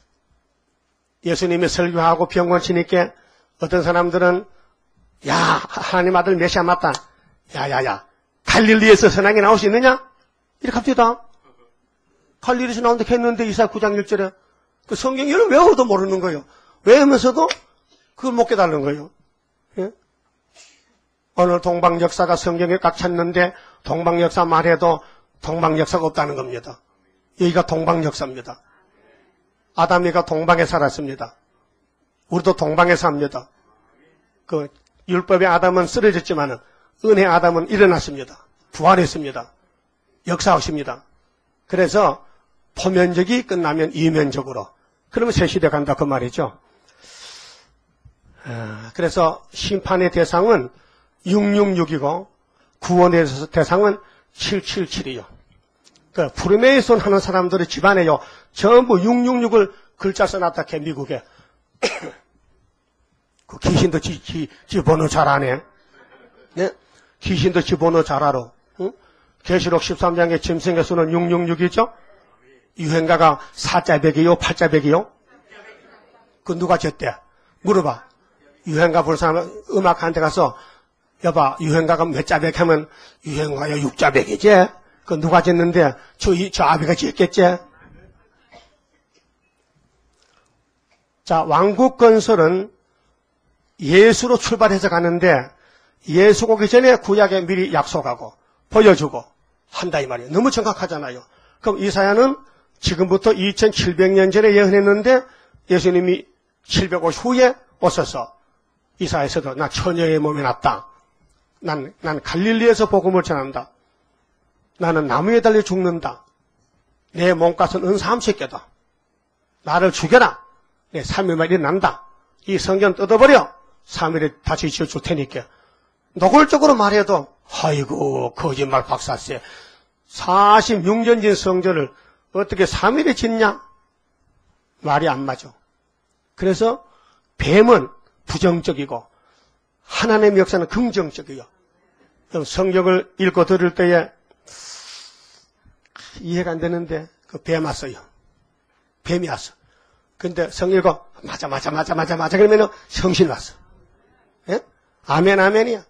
예수님이 설교하고 병원 치니까 어떤 사람들은 야, 하나님 아들 메시아 맞다. 야야야, 갈릴리에서 선왕이 나올 수 있느냐? 이렇게 합시다. 갈릴리에서 나온다고 했는데 이사야 9장 1절에 그 성경을 외워도 모르는 거예요. 외우면서도 그걸 못 깨달는 거예요. 예? 오늘 동방역사가 성경에 꽉 찼는데 동방역사 말해도 동방역사가 없다는 겁니다. 여기가 동방역사입니다. 아담이가 동방에 살았습니다. 우리도 동방에 삽니다. 그 율법의 아담은 쓰러졌지만 은혜 아담은 일어났습니다. 부활했습니다. 역사하십니다. 그래서 포면적이 끝나면 이면적으로. 그러면 새 시대 간다 그 말이죠. 그래서 심판의 대상은 666이고 구원의 대상은 777이요. 그 프리메이손 하는 사람들의 집안에요. 전부 666을 글자 써놨다 캐 미국에. 그 귀신도 지 번호 잘 아네. 네? 귀신도 지 번호 잘 알아. 응? 계시록 13장의 짐승의 수는 666이죠? 유행가가 4자백이요? 8자백이요? 그 누가 졌대? 물어봐. 유행가 부르는 사람 음악한테 가서 여봐 유행가가 몇 자백 하면 유행가가 6자백이지? 그 누가 졌는데 저 아비가 졌겠지? 자, 왕국 건설은 예수로 출발해서 가는데 예수 오기 전에 구약에 미리 약속하고 보여주고 한다 이 말이에요. 너무 정확하잖아요. 그럼 이사야는 지금부터 2700년 전에 예언했는데 예수님이 750 후에 오셔서 이사야에서도 나 처녀의 몸에 났다. 난 갈릴리에서 복음을 전한다. 나는 나무에 달려 죽는다. 내 몸값은 은사 한 새끼다. 나를 죽여라. 내 3일 만에 일어난다. 이 성경 뜯어버려. 3일에 다시 지어줄 테니까. 노골적으로 말해도 아이고 거짓말 박사세. 46년 진 성전을 어떻게 3일에 짓냐? 말이 안 맞아. 그래서 뱀은 부정적이고 하나님의 역사는 긍정적이에요. 성경을 읽고 들을 때에 이해가 안 되는데 그 뱀 왔어요. 뱀이 왔어. 근데 성경 읽고 맞아 그러면 성신 왔어. 예? 아멘 아멘이야.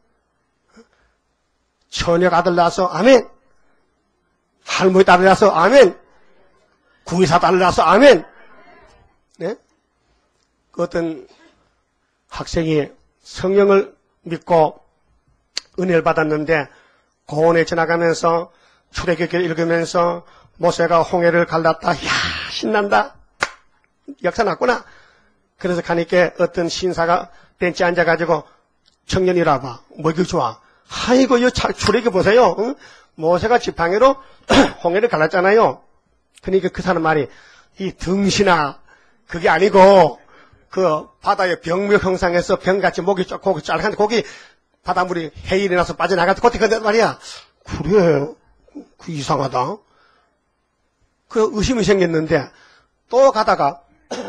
처녀가 아들 낳아서 아멘. 할머니 딸을 낳아서 아멘. 구의사 딸을 낳아서 아멘. 네? 그 어떤 학생이 성경을 믿고 은혜를 받았는데 고원에 지나가면서 출애굽기를 읽으면서 모세가 홍해를 갈랐다. 이야 신난다. 역사 났구나. 그래서 가니까 어떤 신사가 벤치에 앉아가지고 청년이라 봐. 뭐 이거 좋아. 아이고 이 출애굽기 보세요. 응? 모세가 지팡이로 홍해를 갈랐잖아요. 그러니까 그 사람 말이 이 등신아 그게 아니고 그 바다의 병묘 형상에서 병같이 고기 짤한데 거기 바닷물이 해일이 나서 빠져나가서 그때 근데 말이야. 그래 그 이상하다. 그 의심이 생겼는데 또 가다가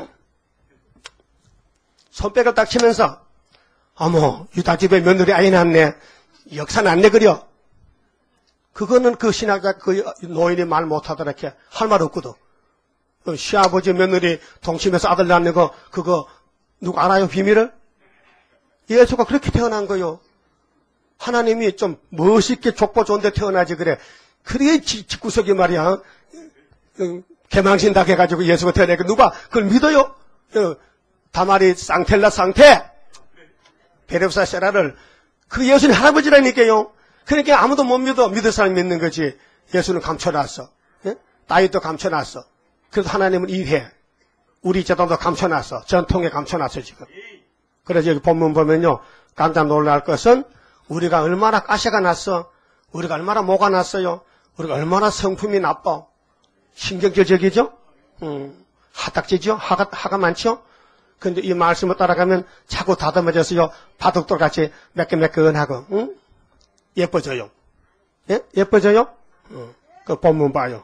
손뼉을 딱 치면서 어머 유다집에 며느리 아이 낳네. 역사는 안 내그려. 그거는 그 신학자 그 노인이 말 못하더라 이렇게 할 말 없거든. 시아버지 며느리 동침해서 아들 낳는 거 그거 누구 알아요 비밀을? 예수가 그렇게 태어난 거요. 하나님이 좀 멋있게 족보 좋은데 태어나지 그래. 그래 집구석이 말이야. 개망신 당해가지고 예수가 태어나니까 누가 그걸 믿어요? 다말이 쌍텔라 쌍태 베레브사 세라를 그 예수님 할아버지라니까요. 그러니까 아무도 못 믿을 사람이 믿는 거지. 예수는 감춰놨어. 예? 다윗도 감춰놨어. 그래서 하나님은 일해. 우리 제도도 감춰놨어. 전통에 감춰놨어 지금. 그래서 여기 본문 보면요. 깜짝 놀랄 것은 우리가 얼마나 가시가 났어. 우리가 얼마나 모가 났어요. 우리가 얼마나 성품이 나빠. 신경질적이죠. 하딱지죠. 하가 많죠. 근데 이 말씀을 따라가면 자꾸 다듬어져서요. 바둑돌같이 매끈매끈하고 응? 예뻐져요. 예? 예뻐져요? 그 본문 봐요.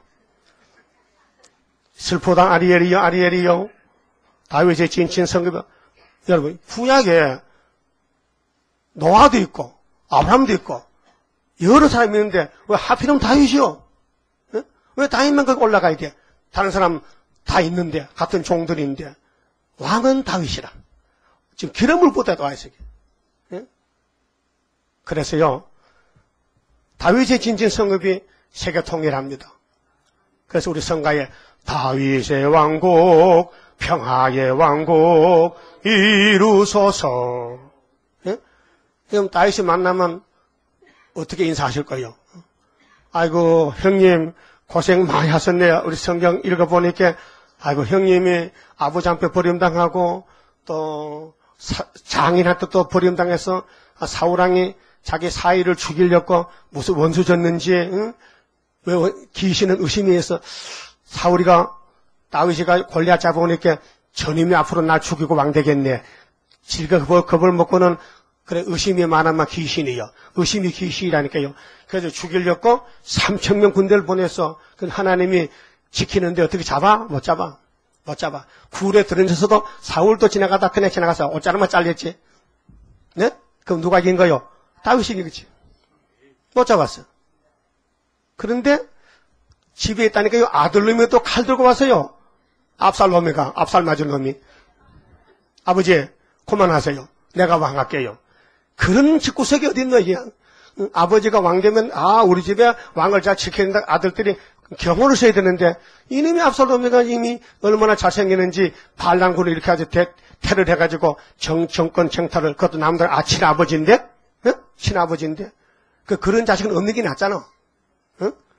슬프다 아리엘이요. 다윗의 진친 성급. 여러분 구약에 노아도 있고 아브라함도 있고 여러 사람이 있는데 왜 하필이면 다윗이요? 예? 왜 다윗만 거기 올라가야 돼? 다른 사람 다 있는데 같은 종들인데 왕은 다윗이라. 지금 기름을 붓다 와 있어요. 예? 그래서요. 다윗의 진진 성읍이 세계 통일합니다. 그래서 우리 성가에 다윗의 왕국, 평화의 왕국 이루소서. 예? 그럼 다윗이 만나면 어떻게 인사하실 거예요? 아이고 형님 고생 많이 하셨네요. 우리 성경 읽어보니까 아이고 형님이 아부장패 버림당하고 또 장인한테 또 버림당해서 사울왕이 자기 사위를 죽이려고 무슨 원수 졌는지 응? 왜 귀신은 의심이 해서 사울이가 다윗이가 골리앗 잡아오니까 전임이 앞으로 날 죽이고 왕 되겠네. 지가 겁을 먹고는 그래 의심이 많으면 귀신이요. 의심이 귀신이라니까요. 그래서 죽이려고 3,000명 군대를 보내서 그 하나님이 지키는데 어떻게 잡아? 못 잡아. 굴에 들어앉아서도 사울도 지나가다 그냥 지나가서 옷 자르면 잘렸지. 네? 그럼 누가 이긴 거요? 다윗이 이기지. 못 잡았어. 그런데 집에 있다니까요. 아들놈이 또 칼 들고 왔어요. 압살 맞은 놈이. 아버지 그만하세요. 내가 왕할게요. 그런 집구석이 어딨노 이게. 아버지가 왕 되면 우리 집에 왕을 잘 지키는데 아들들이 경호를 써야 되는데 이놈이 압살롬이가 이미 얼마나 잘생기는지 반란군을 이렇게 아주 테러를 해가지고 정권 청탈을 그것도 남들 친아버지인데? 어? 친아버지인데? 그런 자식은 없는 게 낫잖아. 어?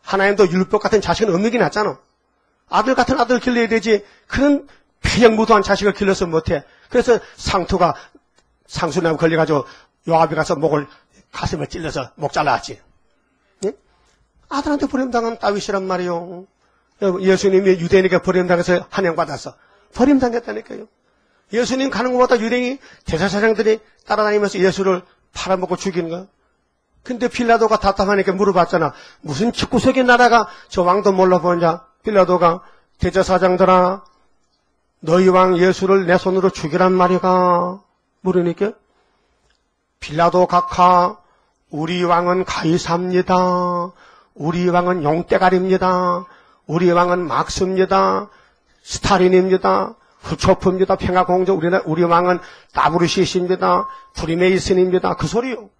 하나님도 율법 같은 자식은 없는 게 낫잖아. 아들 같은 아들을 길러야 되지. 그런 편향무도한 자식을 길러서 못해. 그래서 상투가 상수나무 걸려가지고 요압이 가서 가슴을 찔러서 목 잘라왔지. 예? 아들한테 버림당한 다윗이란 말이요. 예수님이 유대인에게 버림당해서 한영받았어. 버림당했다니까요. 예수님 가는 것보다 유대인이 대제사장들이 따라다니면서 예수를 팔아먹고 죽이는 거야. 근데 빌라도가 답답하니까 물어봤잖아. 무슨 19세기 나라가 저 왕도 몰라보냐. 빌라도가 대제사장들아 너희 왕 예수를 내 손으로 죽이란 말이가 물으니까 빌라도 각하 우리 왕은 가이사입니다. 우리 왕은 용대가리입니다. 우리 왕은 막스입니다. 스탈린입니다. 후초프입니다. 평화공주 우리 왕은 나부르시스입니다. 프리메이슨입니다. 그 소리요.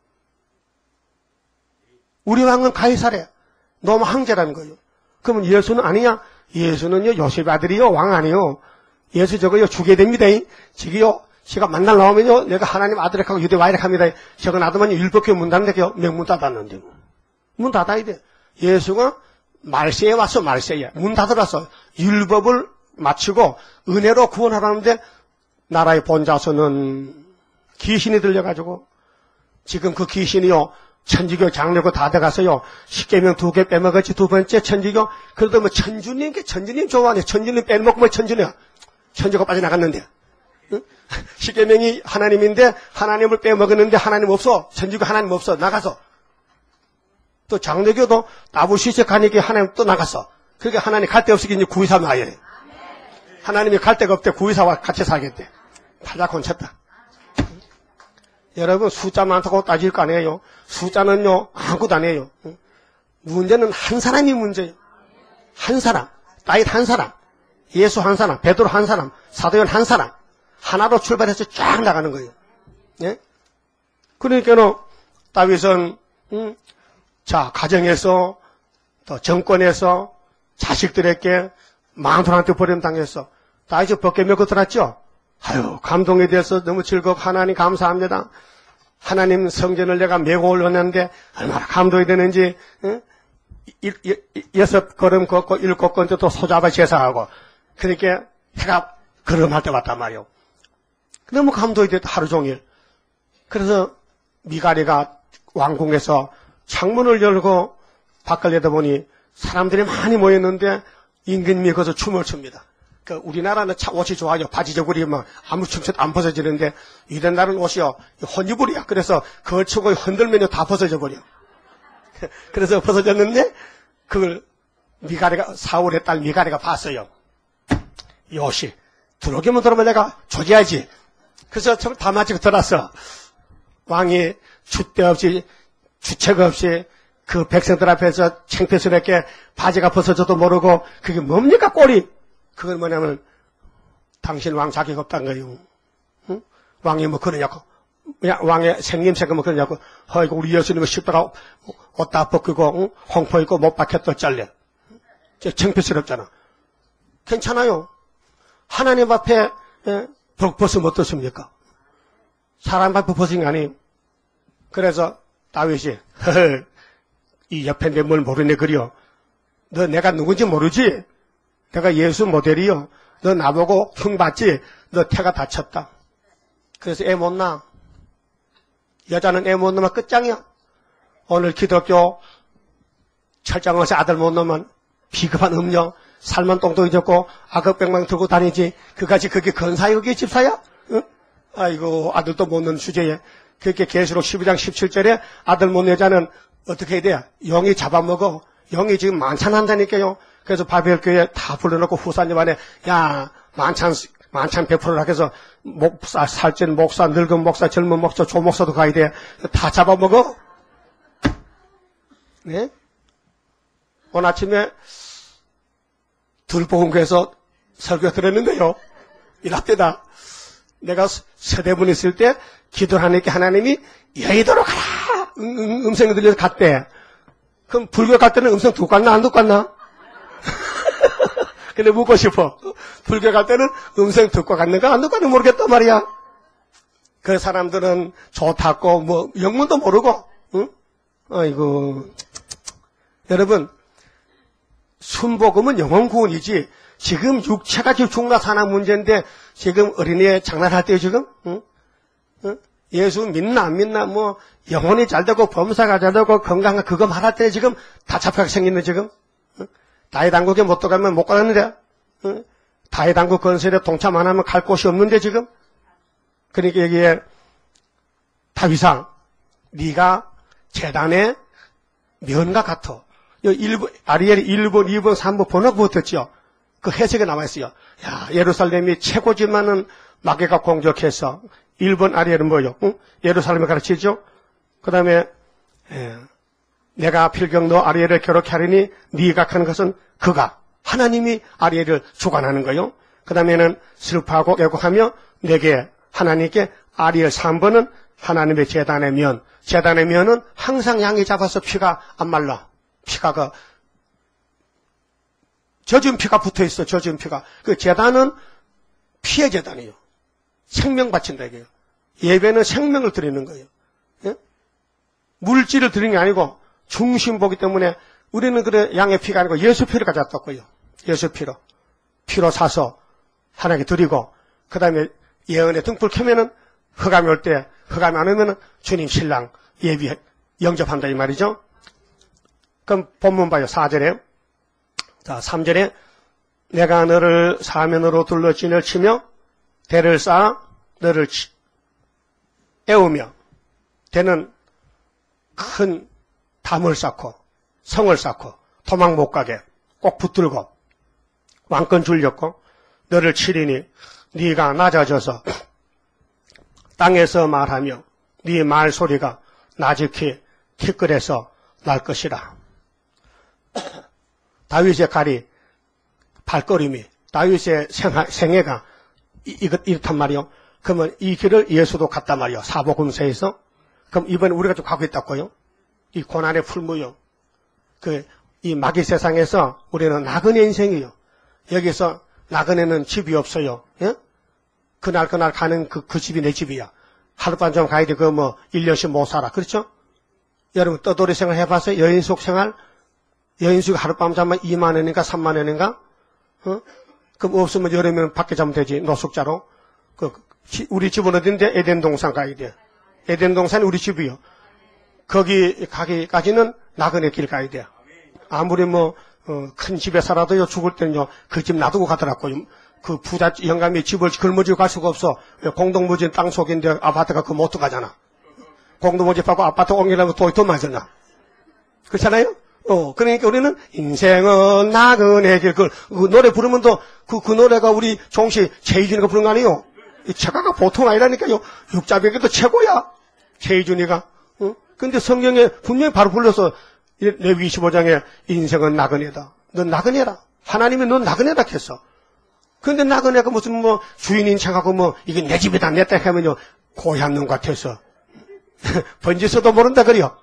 우리 왕은 가이사래. 너무 황제라는 거예요. 그러면 예수는 아니냐? 예수는요 요셉 아들이요 왕 아니요. 예수 저거요 죽여야 됩니다. 지금요 제가 만날 나오면요 내가 하나님 아들이라고 유대 와이라 합니다. 저거 놔두면 율법교회 문 닫는데요 명문 닫았는데 문 닫아야 돼. 예수가 말세에 왔어. 말세에 문 닫으라서 율법을 마치고 은혜로 구원하라는데 나라의 본자서는 귀신이 들려가지고 지금 그 귀신이요 천주교 장로고 다 돼가서요 십계명 2개 빼먹었지. 두 번째 천주교 그래도 뭐 천주님 좋아하네. 천주님 빼먹고 뭐 천주가 빠져나갔는데 응? 십계명이 하나님인데 하나님을 빼먹었는데 하나님 없어. 천주교 하나님 없어. 나가서 또 장로교도 나부시스 가니까 하나님 또 나갔어. 그러니까 하나님 갈 데 없으니 이제 구의사 놔야 돼. 하나님이 갈 데가 없대. 구의사와 같이 살겠대. 팔자 곤쳤다. 여러분 숫자 많다고 따질 거 아니에요. 숫자는요 아무것도 아니에요. 문제는 한 사람이 문제예요. 한 사람. 다윗 한 사람. 예수 한 사람. 베드로 한 사람. 사도연 한 사람. 하나로 출발해서 쫙 나가는 거예요. 예? 그러니까는 다윗은 자 가정에서 또 정권에서 자식들에게 만손한테 버림당했어. 다윗이 벗겨 먹고 들었죠. 아유 감동에 대해서 너무 즐겁고 하나님 감사합니다. 하나님 성전을 내가 메고 올렸는데 얼마나 감동이 되는지. 6걸음 걷고 7건째 또 소잡아 제사하고 그러니까 해가 걸음할 때 왔단 말이요. 너무 감동이 됐다 하루 종일. 그래서 미가리가 왕궁에서 창문을 열고 밖을 내다보니 사람들이 많이 모였는데 임금님이 거기서 춤을 춥니다. 그 우리나라는 참 옷이 좋아요. 바지 저고리 뭐 아무 춤춰도 안 벗어지는데 이런 옷이요 혼유불이야. 그래서 걸치고 흔들면요 다 벗어져 버려. 그래서 벗어졌는데 그걸 미가리가 사울의 딸 미가리가 봤어요. 이 옷이 들어오기만 들어오면 내가 조져야지. 그래서 저걸 다 마치고 들어왔어. 왕이 주대 없이 주책 없이 그 백성들 앞에서 창피스럽게 바지가 벗어져도 모르고 그게 뭡니까 꼴이. 그건 뭐냐면 당신 왕 자격 없다는 거예요. 응? 왕이 뭐 그러냐고. 왕의 생김새가 뭐 그러냐고. 이거 우리 예수님은 쉽다가 옷 다 벗기고 응? 홍포 입고 못 박혔다 잘려. 창피스럽잖아. 괜찮아요. 하나님 앞에 벗으면 어떻습니까? 사람 앞에 벗은 게 아니에요. 그래서 다윗이 이 옆에 내 뭘 모르네 그려. 너 내가 누군지 모르지? 내가 예수 모델이요. 너 나보고 흉 받지? 너 태가 다쳤다. 그래서 애 못 낳아. 여자는 애 못 낳으면 끝장이야. 오늘 기독교 철장에서 아들 못 낳으면 비겁한 음녀, 살만 똥똥 잊었고 악업병만 들고 다니지. 그까지 그게 건사야 그게 집사야? 응? 아이고 아들도 못 낳는 주제에 그렇게 계시록 12장 17절에 아들 못 낳는 여자는 어떻게 해야 돼? 영이 잡아먹어. 영이 지금 만찬한다니까요. 그래서 바벨교회 다 불러놓고 후사님 안에 야 만찬 베풀으라 해서 목사, 살찐 목사, 늙은 목사, 젊은 목사, 조목사도 가야 돼. 다 잡아먹어. 네? 오늘 아침에 들보훈교에서 설교 들었는데요. 이랍니다. 내가 세대분 있을 때 기도를 하니까 하나님이 여의도로 가라! 음성이 들려서 갔대. 그럼 불교 갈 때는 음성 듣고 갔나 안 듣고 갔나? 근데 묻고 싶어. 불교 갈 때는 음성 듣고 갔는가 안 듣고 갔는가 모르겠단 말이야. 그 사람들은 좋다고 뭐 영문도 모르고 응? 아이고 여러분 순복음은 영혼 구원이지 지금 육체가 지금 죽나 사나 문제인데 지금 어린애 장난할 때요 지금? 응? 응? 예수 믿나 안 믿나 뭐 영혼이 잘 되고 범사가 잘 되고 건강한 그거 말할 때 지금 다 잡혀가게 생겼네 지금. 응? 다윗왕국에 못 들어가면 못 가는데 응? 다윗왕국 건설에 동참 안 하면 갈 곳이 없는데 지금. 그러니까 여기에 다윗아 네가 제단의 면과 같아. 아리엘이 1번, 2번, 3번 번호 붙었죠. 그 해석에 나와있어요. 야, 예루살렘이 최고지만은 마귀가 공격해서 1번 아리엘은 뭐요? 응? 예루살렘을 가르치죠. 그 다음에 내가 필경 너 아리엘을 괴롭게 하리니 네가 하는 것은 그가 하나님이 아리엘을 주관하는 거요. 그 다음에는 슬퍼하고 애곡하며 내게 하나님께 아리엘 3번은 하나님의 제단의 면. 제단의 면은 항상 양이 잡아서 피가 안 말라. 피가 젖은 피가 붙어 있어. 젖은 피가. 그 제단은 피의 제단이에요. 생명 바친다 이게요. 예배는 생명을 드리는 거예요. 예? 물질을 드리는 게 아니고 중심보기 때문에 우리는 그래 양의 피가 아니고 예수 피를 가져왔다고요. 예수 피로. 피로 사서 하나님께 드리고 그 다음에 예언의 등불 켜면은 흑암이 올 때 흑암이 안 오면은 주님 신랑 예비 영접한다 이 말이죠. 그럼 본문 봐요. 4절에. 자, 3절에 내가 너를 사면으로 둘러 진을 치며 대를 쌓아 너를 애우며 대는 큰 담을 쌓고 성을 쌓고 도망 못 가게 꼭 붙들고 왕권 줄였고 너를 치리니 네가 낮아져서 땅에서 말하며 네 말소리가 나직히 티끌에서 날 것이라. 다윗의 갈이 발걸음이 다윗의 생애가 이렇단 말이요. 그러면 이 길을 예수도 갔단 말이요. 사복음서에서. 그럼 이번에 우리가 좀 가고 있다고요. 이 고난의 풀무요. 이 마귀 세상에서 우리는 나그네 인생이요. 여기서 나그네는 집이 없어요. 예? 그날 가는 그 집이 내 집이야. 하룻밤 좀 가야 돼. 1년씩 못 살아. 그렇죠? 여러분 떠돌이 생활 해봤어요? 여인숙 생활? 여인숙 하룻밤 자면 2만 원인가 3만 원인가? 그럼 없으면 여름에는 밖에 자면 되지. 노숙자로. 우리 집은 어딘데? 에덴 동산 가야 돼. 에덴 동산이 우리 집이요. 거기 가기까지는 나그네 길 가야 돼. 아무리 큰 집에 살아도요, 죽을 때는요, 그 집 놔두고 가더라고요. 그 부자 영감이 집을 걸머지고 갈 수가 없어. 공동무진 땅 속인데 아파트가 못 들어가잖아. 공동모집하고 아파트 옮기려면 돈 맞잖아. 그렇잖아요? 그러니까 우리는 인생은 나그네 길, 그 노래 부르면 그 노래가 우리 종시 최희준이가 부른 거 아니에요? 이 제가가 보통 아니라니까요. 육자벽에도 최고야. 최희준이가. 근데 성경에 분명히 바로 불러서 레위기 25장에 인생은 나그네다. 넌 나그네라. 하나님이 넌 나그네라 했어. 근데 나그네가 무슨 주인인 척하고 이게 내 집이다 냈다 하면요. 고향 놈 같아서. 번지서도 모른다 그래요.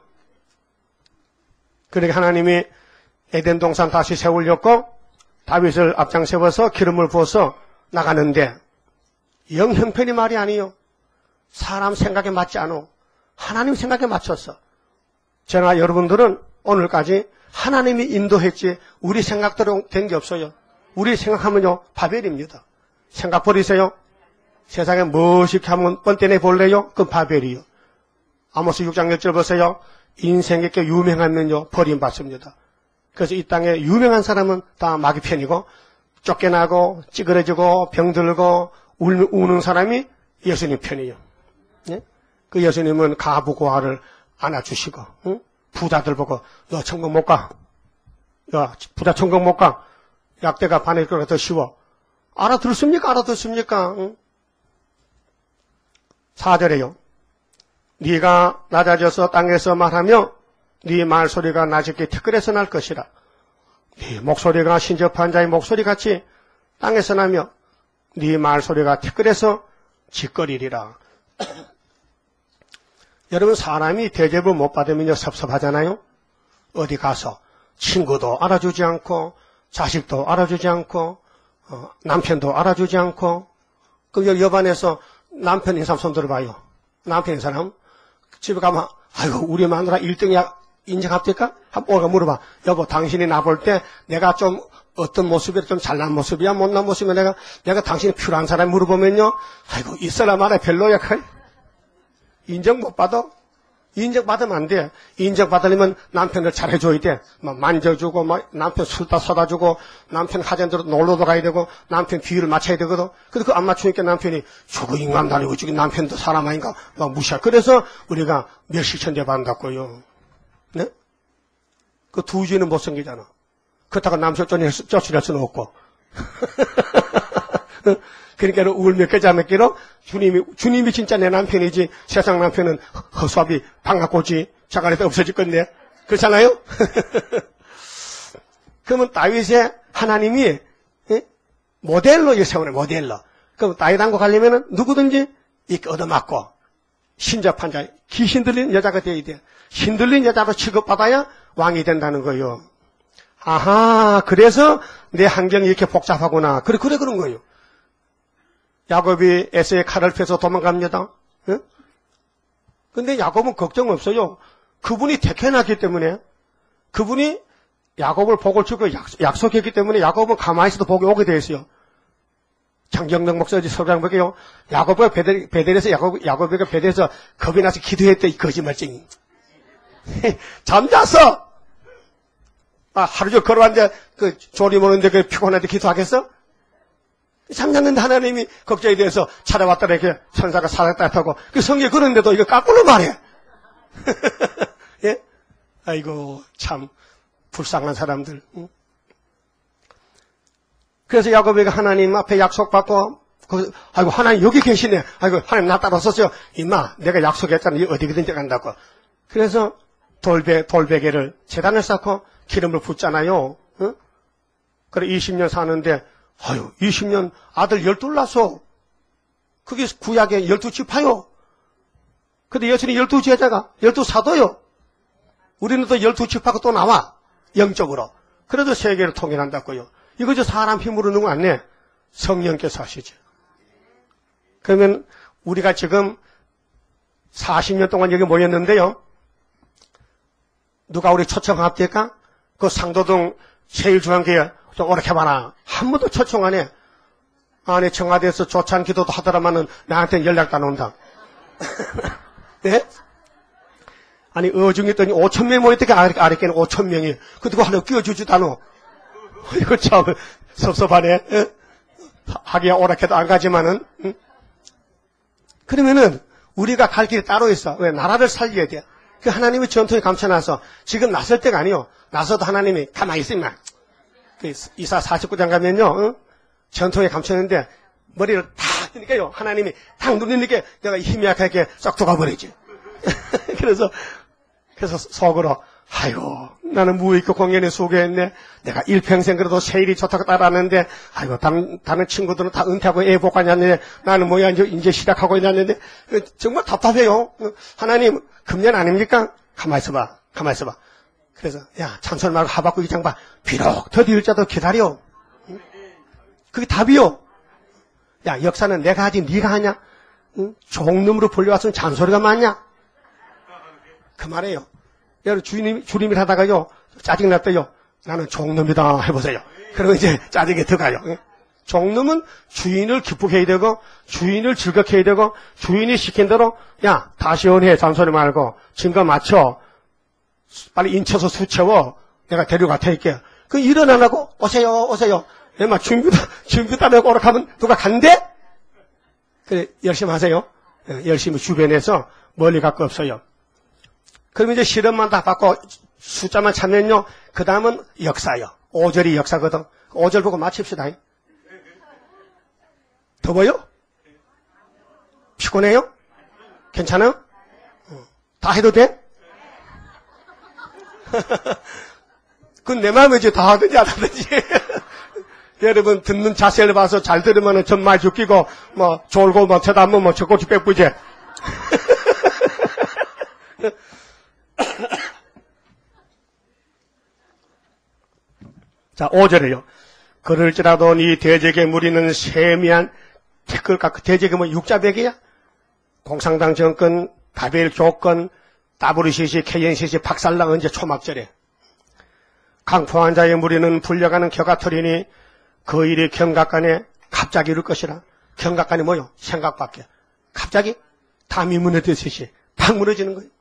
그러니까 하나님이 에덴 동산 다시 세우려고 다윗을 앞장 세워서 기름을 부어서 나가는데 영 형편이 말이 아니요. 사람 생각에 맞지 않아. 하나님 생각에 맞췄어. 저나 여러분들은 오늘까지 하나님이 인도했지 우리 생각대로 된 게 없어요. 우리 생각하면요 바벨입니다. 생각 버리세요. 세상에 무엇이 하면 뻔때내 볼래요? 그건 바벨이요. 아모스 6장 1절 보세요. 인생에 꽤 유명하면요 버림받습니다. 그래서 이 땅에 유명한 사람은 다 마귀 편이고 쫓겨나고 찌그러지고 병들고 우는 사람이 예수님 편이에요. 네? 그 예수님은 가부고아를 안아주시고 응? 부자들 보고 너 천국 못 가. 야 부자 천국 못 가. 약대가 반일 거가 더 쉬워. 알아들습니까? 알아듣습니까? 응? 4절에요. 네가 낮아져서 땅에서 말하며 네 말소리가 낮게 티끌에서 날 것이라. 네 목소리가 신접한 자의 목소리같이 땅에서 나며 네 말소리가 티끌에서 짓거리리라. 여러분 사람이 대접을 못 받으면요 섭섭하잖아요. 어디 가서 친구도 알아주지 않고 자식도 알아주지 않고 남편도 알아주지 않고 그럼 여기 여반에서 남편인 사람 손 들어봐요. 남편인 사람 집에 가면 아이고 우리 마누라 1등이야 인정합니까? 한번 올가 물어봐. 여보, 당신이 나 볼 때 내가 좀 어떤 모습이 좀 잘난 모습이야? 못난 모습이야? 내가 당신이 필요한 사람 물어보면요. 아이고, 있어라 말해. 별로야. 인정 못 받아? 인정받으면 안 돼. 인정받으려면 남편을 잘해줘야 돼. 막 만져주고, 막 남편 술다 사다 주고, 남편 하전대로 놀러도 가야 되고, 남편 비위를 맞춰야 되거든. 근데 그 안 맞추니까 남편이 저거 인간 다니고 저기 남편도 사람 아닌가? 막 무시하. 그래서 우리가 멸시천대 받는다고요. 네? 그 두 주는 못생기잖아. 그렇다고 남편 쫓아낼 수는 없고. 그러니까 울며 겨자 먹기로 주님이 진짜 내 남편이지 세상 남편은 허수아비 방앗고지 자갈에다 없어질 건데 그렇잖아요? 그러면 다윗의 하나님이 모델로 세우네 모델로. 그럼 다윗하고 가려면은 누구든지 이렇게 얻어맞고 신접한 자 귀신 들린 여자가 돼야 돼. 신 들린 여자로 취급받아야 왕이 된다는 거예요. 아하, 그래서 내 환경이 이렇게 복잡하구나. 그래 그런 거예요. 야곱이 에서의 칼을 펴서 도망갑니다. 응? 근데 야곱은 걱정 없어요. 그분이 택해놨기 때문에, 그분이 야곱을 복을 주고 약속했기 때문에 야곱은 가만히 있어도 복이 오게 되어 있어요. 장경덕 목사님 설명할게요. 야곱과 베델에서 야곱에게 베델에서 겁이 나서 기도했대, 이 거짓말쟁이. 잠잤어! 하루 종일 걸어왔는데, 조림 오는데 피곤한데 기도하겠어? 잠잤는데 하나님이 걱정에 대해서 찾아왔더라, 이렇게 천사가 살았다 하고, 성경에 그런데도 이거 까꾸로 말해. 예? 아이고, 참, 불쌍한 사람들. 응? 그래서 야곱에게 하나님 앞에 약속받고, 아이고, 하나님 여기 계시네. 아이고, 하나님 나 따라섰어요. 임마, 내가 약속했잖아. 어디든지 간다고. 그래서 돌베개를 재단을 쌓고 기름을 붓잖아요. 응? 그래, 20년 사는데, 20년 아들 12 낳았어. 그게 구약의 12지파요. 근데 예수님 12제자가 12사도요. 우리는 또 12지파가 또 나와. 영적으로. 그래도 세계를 통일한다고요. 이거 저 사람 힘으로 누구 안 내? 성령께서 하시죠. 그러면 우리가 지금 40년 동안 여기 모였는데요. 누가 우리 초청합니까? 그 상도동 제일중앙교회 좀 오락해봐라. 한 번도 초청 안 해. 아니, 청와대에서 조찬 기도도 하더라마는 나한테는 연락도 안 온다. 네? 아니, 어중했더니 5,000명이 모였더니 아랫게는 5,000명이. 그거 하나 끼워주지도 않아. 이거 참 섭섭하네. 하기야 오락해도 안 가지만은. 응? 그러면은 우리가 갈 길이 따로 있어. 왜? 나라를 살려야 돼. 그 하나님의 전통에 감춰놔서 지금 나설 때가 아니요. 나서도 하나님이 가만히 있으면 이사 49장 가면요. 응? 전통에 감췄는데 머리를 탁 뜨니까요. 하나님이 탁 누르니까 내가 힘이 약하게 쏙 들어가버리지. 그래서 속으로 아이고 나는 무익고 공연에 수고했네. 내가 일평생 그래도 세일이 좋다고 따라하는데 아이고 다른 친구들은 다 은퇴하고 애 복하냐는데 나는 뭐야 이제 시작하고 있냐는데 정말 답답해요. 하나님 금년 아닙니까? 가만히 있어봐. 그래서 야 참선 말고 하박국 2장 봐. 비록 더디을 자도 기다려. 그게 답이요. 야 역사는 내가 하지 네가 하냐? 응? 종놈으로 불려왔으면 잔소리가 많냐? 그 말이에요. 여러분 주님이 하다가요 짜증났대요. 나는 종놈이다 해보세요. 그러면 이제 짜증이 들어가요. 종놈은 주인을 기쁘게 해야 되고 주인을 즐겁게 해야 되고 주인이 시킨 대로 야 다시 원해 잔소리 말고 증거 맞춰 빨리 인쳐서 수채워 내가 데려가 테니까 그 일은 안 하고 오세요 내가 준비 따르고 오락하면 누가 간대? 그래 열심히 하세요. 열심히 주변에서 멀리 갈 거 없어요. 그럼 이제 실험만 다 받고 숫자만 찾면요. 그 다음은 역사요. 5절이 역사거든. 5절 보고 맞춥시다. 더워요? 피곤해요? 괜찮아요? 다 해도 돼? 그건 내 마음이지. 다 하든지 안 하든지. 여러분 듣는 자세를 봐서 잘 들으면 전말 죽기고 뭐 졸고 뭐 쳐다보면 뭐 젖고치 빼쁘지. 자, 5절에요. 그럴지라도 네 대적의 무리는 세미한 댓글과 그 대적이 뭐 육자백이야? 공산당 정권, 바벨 교권, WCC, KNCC 박살나 언제 초막절에. 강포한 자의 무리는 불려가는 겨가터리니 그 일이 경각간에 갑자기 이룰 것이라. 경각간이 뭐요? 생각밖에. 갑자기 담이 무너지듯이 팍 무너지는 거예요.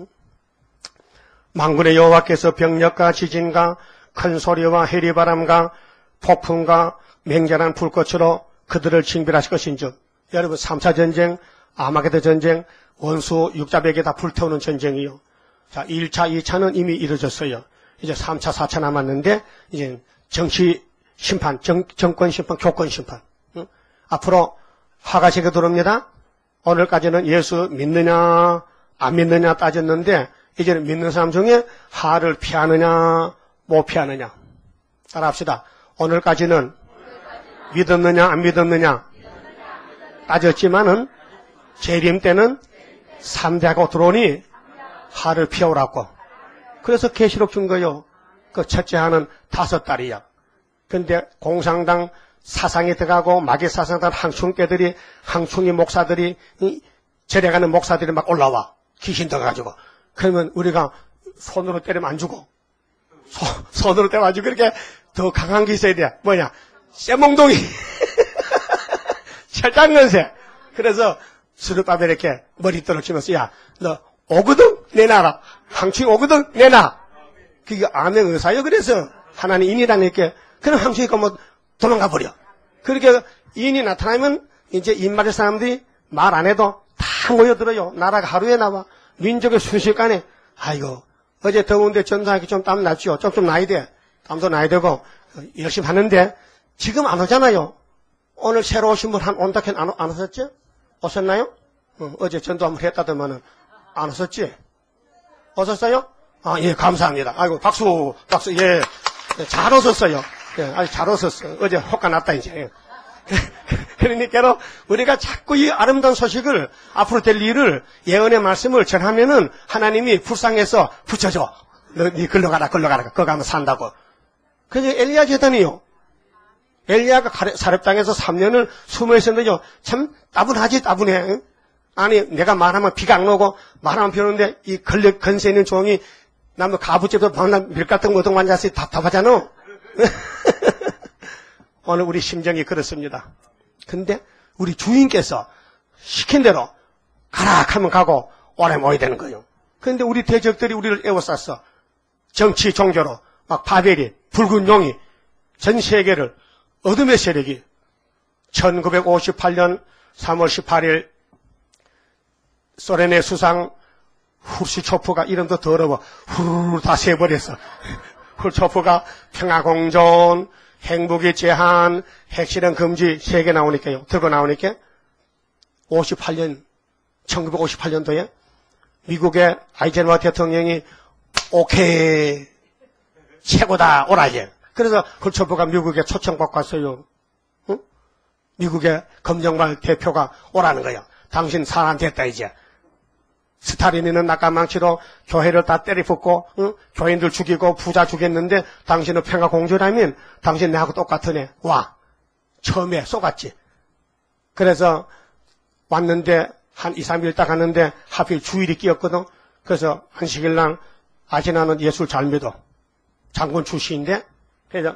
만군의 여호와께서 병력과 지진과 큰 소리와 해리바람과 폭풍과 맹렬한 불꽃으로 그들을 징벌하실 것인즉. 여러분 3차 전쟁, 아마게도 전쟁, 원수 육자백에 다 불태우는 전쟁이요. 자, 1차, 2차는 이미 이루어졌어요. 이제 3차, 4차 남았는데 이제 정치 심판, 정권 심판, 교권 심판. 앞으로 화가 제게 들어옵니다. 오늘까지는 예수 믿느냐 안 믿느냐 따졌는데 이제는 믿는 사람 중에 화를 피하느냐 못 피하느냐. 따라합시다. 오늘까지는 믿었느냐 안 믿었느냐 따졌지만은 재림 때는 삼대하고 들어오니 화를 피우라고. 그래서 계시록 준 거요. 그 첫째 하는 5달이야. 근데 공산당 사상이 들어가고 마귀 사상 들어간 항충개들이, 항충이 목사들이, 절에가는 목사들이 막 올라와. 귀신 들어가지고. 그러면 우리가 손으로 때리면 안 죽어. 손으로 때리면 안 죽어. 그렇게 더 강한 게 있어야 돼. 뭐냐? 쇠몽둥이. 철장건세. 그래서 수르밥에 이렇게 머리 떨어지면서, 야, 너 오거든? 내놔라. 항충이 오거든? 내놔. 그게 암의 의사요. 그래서 하나님 인이라니까. 그럼 항충이가 뭐 도망가 버려. 그렇게 인이 나타나면 이제 입맞을 사람들이 말 안 해도 다 모여들어요. 나라가 하루에 나와. 민족의 순식간에. 아이고, 어제 더운데 전사하기 좀 땀 났죠. 좀 나야 돼. 땀도 나야 되고 열심히 하는데 지금 안 오잖아요. 오늘 새로 오신 분 온다 캐 안 오셨지? 오셨나요? 어제 전도 한번 했다더만은 안 오셨지? 오셨어요? 아, 예, 감사합니다. 아이고, 박수, 예. 잘 오셨어요. 예, 아주 잘 오셨어요. 어제 호가 났다, 이제. 그러니까 우리가 자꾸 이 아름다운 소식을 앞으로 될 일을 예언의 말씀을 전하면은 하나님이 불쌍해서 붙여줘. 네 글로 가라. 거기 가면 산다고. 그래서 엘리야 재단이요. 엘리야가 사렙당에서 3년을 숨어 있었는데요. 참 따분해. 아니, 내가 말하면 비가 안 오고, 말하면 비 오는데, 이 건세 있는 종이, 나무 가부집도 밀 같은 거 얻어만 자서 답답하잖아. 오늘 우리 심정이 그렇습니다. 근데, 우리 주인께서 시킨 대로 가라 하면 가고, 오래 모여야 되는 거예요. 근데 우리 대적들이 우리를 에워쌌어. 정치, 종교로, 막 바벨이, 붉은 용이, 전 세계를, 어둠의 세력이 1958년 3월 18일 소련의 수상 후르츠초프가 이름도 더러워 후루루 다 세버렸어. 후르츠초프가 평화공존, 행복의 제한, 핵실현 금지 3개 나오니까요. 들고 나오니까 1958년도에 미국의 아이젠하워 대통령이 오케이 최고다 오라지. 그래서 후르츠초프가 미국에 초청받고 왔어요. 응? 미국의 검정발 대표가 오라는 거예요. 당신 사람 됐다 이제. 스탈린이는 낙가망치로 교회를 다 때려붓고 응? 교인들 죽이고 부자 죽였는데 당신은 평화공주라면 당신 내하고 똑같으네. 와. 처음에 쏘갔지. 그래서 왔는데 한 2, 3일 있다 갔는데 하필 주일이 끼었거든. 그래서 안식일날 아시나는 예술 잘 믿어. 장군 출신인데 그래서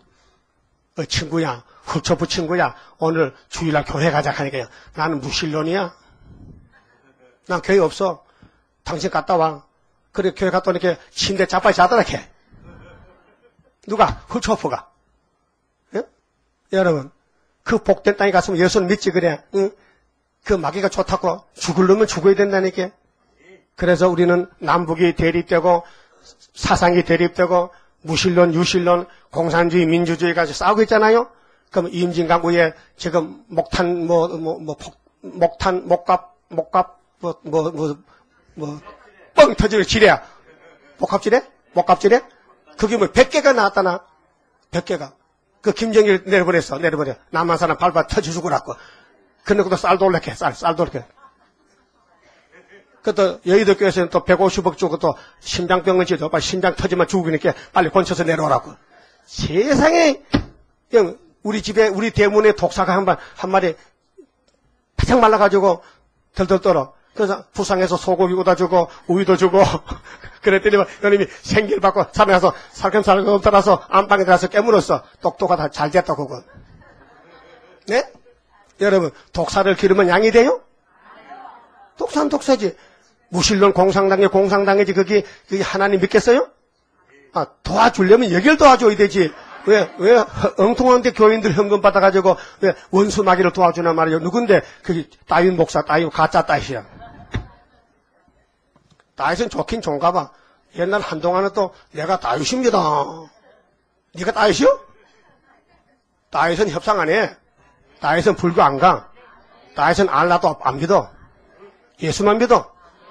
친구야, 후르츠초프 친구야, 오늘 주일날 교회 가자 하니까요. 나는 무신론이야. 난 교회 없어. 당신 갔다 와. 그래 교회 갔다 오니까 침대 자빠지 자더라 걔. 누가? 후르츠초프가. 예? 여러분, 그 복된 땅에 갔으면 예수를 믿지 그래. 응? 그 마귀가 좋다고 죽으려면 죽어야 된다니까. 그래서 우리는 남북이 대립되고 사상이 대립되고 무신론, 유신론, 공산주의, 민주주의가 싸우고 있잖아요. 그럼 임진강 위에 지금 목탄, 뻥 터지는 지뢰야. 목합지뢰? 목갑지뢰? 그게 뭐 100개가 나왔다나? 100개가. 그 김정일 내려버려. 남한 사람 밟아 터져 죽으라고. 근데 그것도 쌀도 올라게, 쌀도 올라게. 그것도 여의도 교회에서는 또 150억 주고 또 심장병을 지도 빨리 심장 터지면 죽으니까 빨리 건쳐서 내려오라고. 세상에, 우리 집에, 우리 대문에 독사가 한 마리 바짝 말라가지고 덜덜 떨어. 그래서 부상해서 소고기 오다 주고 우유도 주고 그랬더니 형님이 생기를 받고 산에 가서 살금살금 들어서 안방에 들어가서 깨물었어. 똑똑하다. 잘 됐다 그건. 네? 여러분 독사를 기르면 양이 돼요? 독사는 독사지. 무신론 공상당이지 그게 하나님 믿겠어요? 아, 도와주려면 여길 도와줘야 되지. 왜 엉뚱한데 교인들 현금 받아가지고 왜 원수 마귀를 도와주나 말이에요. 누군데 그게 따윈 목사 따윈 가짜 따윗이야. 따윗은 좋긴 좋은가 봐. 옛날 한동안은 또 내가 따윗입니다. 네가 따윗이요? 따윗은 협상 안 해. 따윗은 불교 안 가. 따윗은 알라도 안 믿어. 예수만 믿어.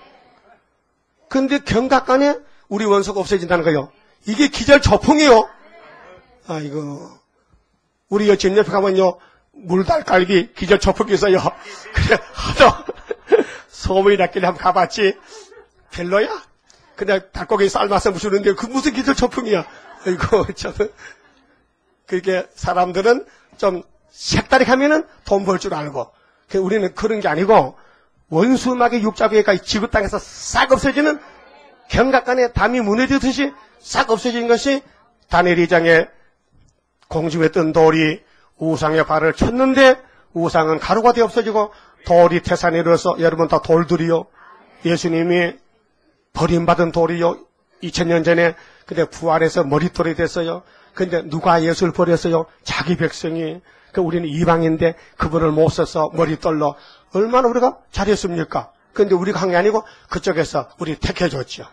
근데 경각간에 우리 원수가 없어진다는 거요. 이게 기절초풍이요. 아이고, 우리 여친 옆에 가면요, 물달갈비 기절초풍이 있어요. 그래, 하도 소문이 났길래 한번 가봤지. 별로야? 그냥 닭고기 삶아서 무시는데 그 무슨 기절초풍이야. 아이고, 저는. 그게 사람들은 좀 색다르게 하면은 돈 벌 줄 알고. 우리는 그런 게 아니고, 원수막의 육자비가 지구 땅에서 싹 없어지는 경각간에 담이 무너지듯이 싹 없어지는 것이 다니엘 2장에 공중에 뜬 돌이 우상의 발을 쳤는데 우상은 가루가 되어 없어지고 돌이 태산에 이르러서 여러분 다 돌들이요. 예수님이 버림받은 돌이요. 2000년 전에 근데 부활해서 머릿돌이 됐어요. 근데 누가 예수를 버렸어요? 자기 백성이. 우리는 이방인데 그분을 못 써서 머릿돌로 얼마나 우리가 잘했습니까? 근데 우리가 한 게 아니고 그쪽에서 우리 택해줬죠.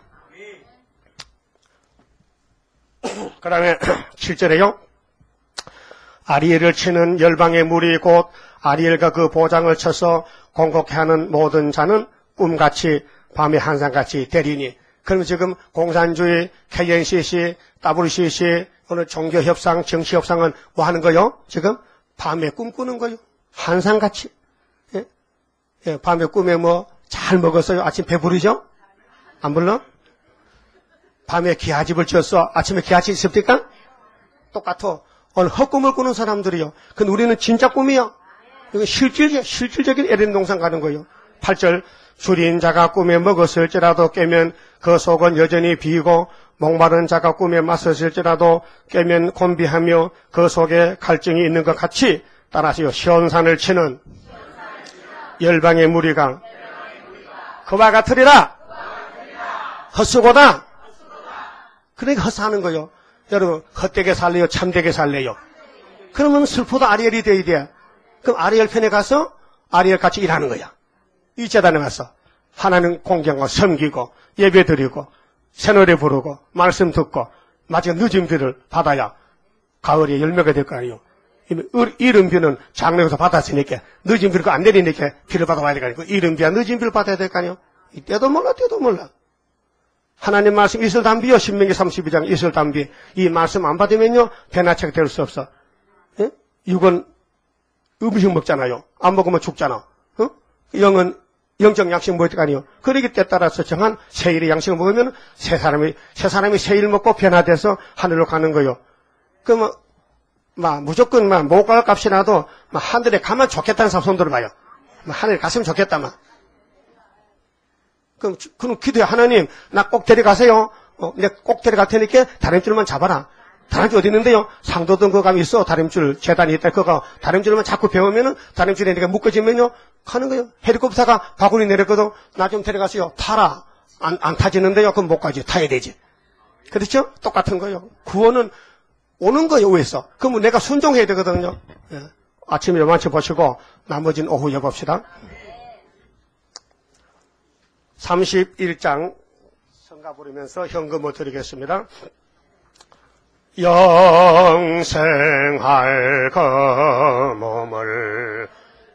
그 다음에 7절에요. 아리엘을 치는 열방의 무리 곧 아리엘과 그 보장을 쳐서 공곡해 하는 모든 자는 꿈같이 밤의 한상같이 되리니. 그러면 지금 공산주의, KNCC, WCC, 오늘 종교협상, 정치협상은 뭐 하는 거요? 지금 밤에 꿈꾸는 거요. 한상같이. 예? 예, 밤에 꿈에 뭐 잘 먹었어요? 아침 배부르죠? 안 불러? 밤에 기아집을 지었어. 아침에 기아집 있습니까? 똑같아. 오늘 헛꿈을 꾸는 사람들이요. 근데 우리는 진짜 꿈이요. 이거 실질적인 에덴 동산 가는 거예요. 8절. 줄인 자가 꿈에 먹었을지라도 깨면 그 속은 여전히 비고 목마른 자가 꿈에 마셨을지라도 깨면 곤비하며 그 속에 갈증이 있는 것 같이 따라하시오. 시온산을 치는 열방의 무리가 그와 같으리라. 헛수고다. 그러니까 헛사는 거요. 여러분 헛되게 살래요? 참되게 살래요? 그러면 슬퍼도 아리엘이 돼야 돼. 그럼 아리엘 편에 가서 아리엘 같이 일하는 거야. 이 재단에 가서 하나님 공경하고 섬기고 예배 드리고 새노래 부르고 말씀 듣고 마지막 늦은 비를 받아야 가을에 열매가 될 거 아니에요. 이른 비는 장래에서 받았으니까 늦은 비를 안 내리니까 비를 받아와야 될 거 아니에요. 이른 비와 늦은 비를 받아야 될 거 아니에요. 때도 몰라 때도 몰라. 하나님 말씀 이슬담비요. 신명기 32장 이슬담비. 이 말씀 안 받으면요 대나책 될 수 없어. 예? 육은 음식 먹잖아요. 안 먹으면 죽잖아. 어? 영은 영적 양식 먹을 거 아니에요. 그러기 때 따라서 정한 세일의 양식을 먹으면 새 사람이 세일 먹고 변화돼서 하늘로 가는 거예요. 그러면 무조건 못 갈 값이 나도 하늘에 가면 좋겠다는 사람 손 들어봐요. 하늘에 갔으면 좋겠다. 그럼 기도해. 하나님 나 꼭 데려가세요. 내가 꼭 데려갈 테니까 다림줄만 잡아라. 다림줄 어디 있는데요? 상도동 그 감이 있어. 다림줄 재단이 있다. 그거 다림줄만 자꾸 배우면은 다림줄에 내가 묶어지면요 가는 거예요. 헬리콥터가 바구니 내렸거든. 나 좀 데려가세요. 타라. 안 타지는데요. 그럼 못 가지. 타야 되지. 그렇죠? 똑같은 거예요. 구원은 오는 거예요. 위에서. 그러면 내가 순종해야 되거든요. 예. 아침에 요만치 보시고 나머지는 오후에 봅시다. 31장 성가 부르면서 현금을 드리겠습니다. 영생할 그 몸을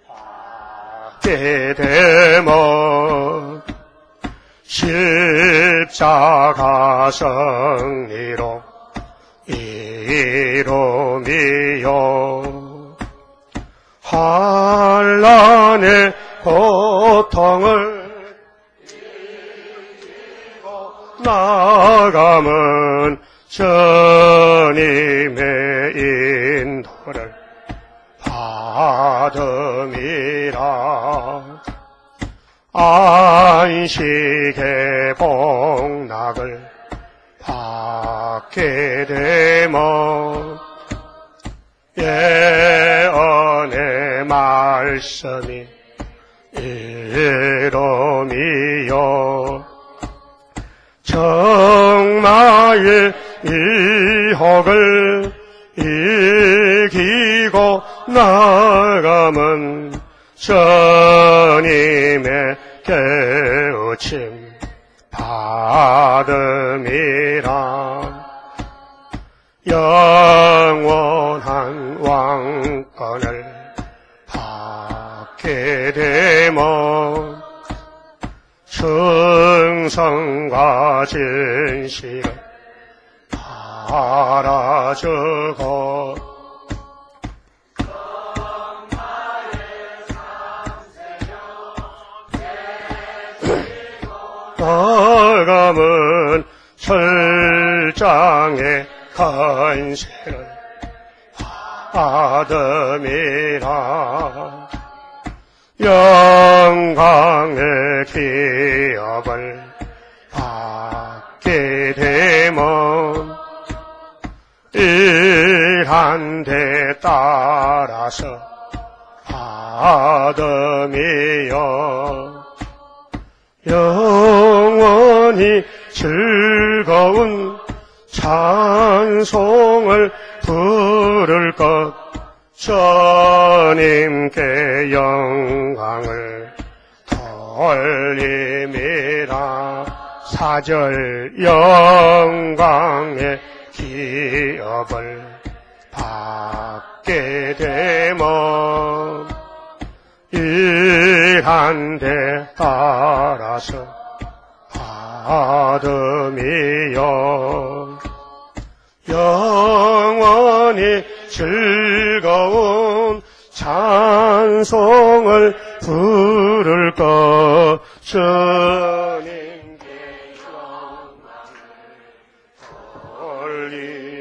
받게 되면 십자가 승리로 이루미요 환난의 고통을 이기고 나가면 주님의 인도를 받음이라 안식의 복락을 받게 되면 예언의 말씀이 이름이요 정마의 미혹을 이기고 나가면 주님의 깨우침 받음이라 영원한 왕권을 받게 되면 충성과 진실을 알아주고 나감은 철장의 간세를 받음이라 영광의 기업을 받게 되면 일한 데 따라서 받음이요 영원히 즐거운 찬송을 부를 것 주님께 영광을 돌림이라 4절 영광의 기업을 받게 되면 일한 데 따라서 받음이요 영원히 즐거운 찬송을 부를 것 주님께 영광을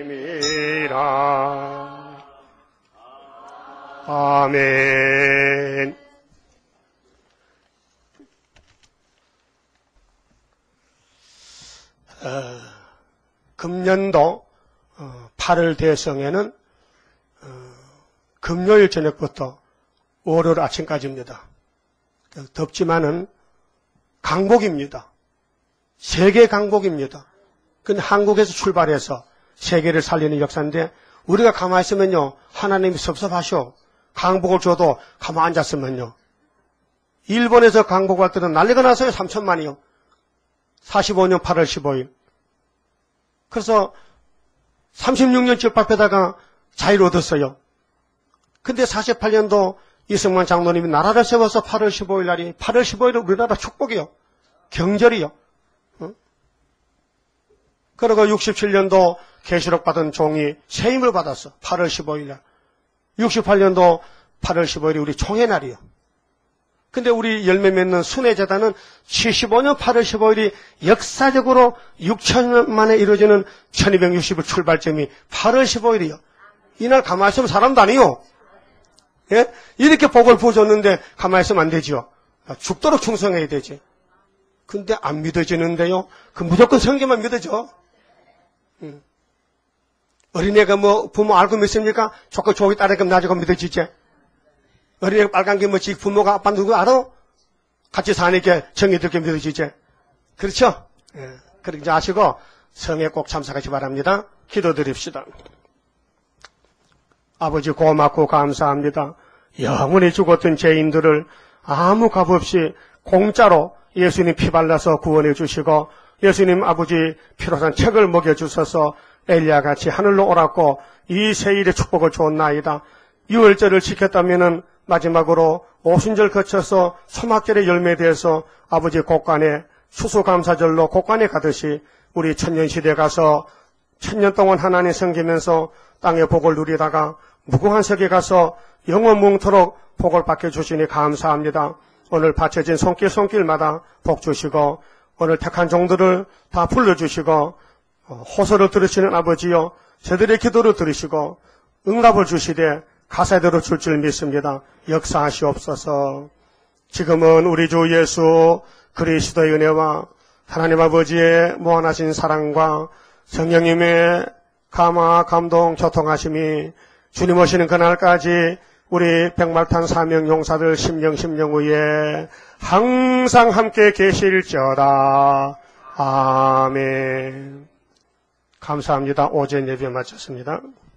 돌림이라 아멘. 금년도 8월 대성에는 금요일 저녁부터 월요일 아침까지입니다. 덥지만은 강복입니다. 세계 강복입니다. 근데 한국에서 출발해서 세계를 살리는 역사인데 우리가 가만히 있으면요 하나님이 섭섭하셔. 강복을 줘도 가만히 앉았으면요. 일본에서 강복 할 때는 난리가 나서요. 3천만이요. 45년 8월 15일. 그래서 36년 집합에다가 자유를 얻었어요. 근데 48년도 이승만 장로님이 나라를 세워서 8월 15일 날이 8월 15일은 우리나라 축복이요. 경절이요. 그리고 67년도 계시록 받은 종이 세임을 받았어. 8월 15일 날. 68년도 8월 15일이 우리 총회 날이요. 근데 우리 열매 맺는 순회재단은 75년 8월 15일이 역사적으로 6천년 만에 이루어지는 1260일 출발점이 8월 15일이요. 이날 가만히 있으면 사람도 아니요. 예? 이렇게 복을 부어줬는데 가만히 있으면 안 되죠. 죽도록 충성해야 되지. 근데 안 믿어지는데요. 그 무조건 성경만 믿어져. 어린애가 뭐 부모 알고 믿습니까? 조금 조기 따르게 나중에 믿어지지. 어린애가 빨간 게 뭐지 부모가 아빠 누구 알아? 같이 사니까 정의들게 믿어지지. 그렇죠? 예. 그렇게 아시고 성에 꼭 참석하시 바랍니다. 기도드립시다. 아버지 고맙고 감사합니다. 영원히 죽었던 죄인들을 아무 값 없이 공짜로 예수님 피 발라서 구원해 주시고 예수님 아버지 피로 산 책을 먹여주셔서 엘리야같이 하늘로 오랐고 이 세일의 축복을 주었나이다. 유월절을 지켰다면은 마지막으로 오순절 거쳐서 소막절의 열매되어서 아버지 곳간에 추수감사절로 곳간에 가듯이 우리 천년시대에 가서 천년 동안 하나님 섬기면서 땅의 복을 누리다가 무궁한 세계에 가서 영원 뭉토록 복을 받게 주시니 감사합니다. 오늘 바쳐진 손길마다 복 주시고 오늘 택한 종들을 다 불러주시고 호소를 들으시는 아버지여 저들의 기도를 들으시고 응답을 주시되 가사대로 줄 믿습니다. 역사하시옵소서. 지금은 우리 주 예수 그리스도의 은혜와 하나님 아버지의 무한하신 사랑과 성령님의 감화, 감동, 교통하심이 주님 오시는 그날까지 우리 백말탄 사명 용사들 심령 위에 항상 함께 계실지어다. 아멘. 감사합니다. 오전 예배 마쳤습니다.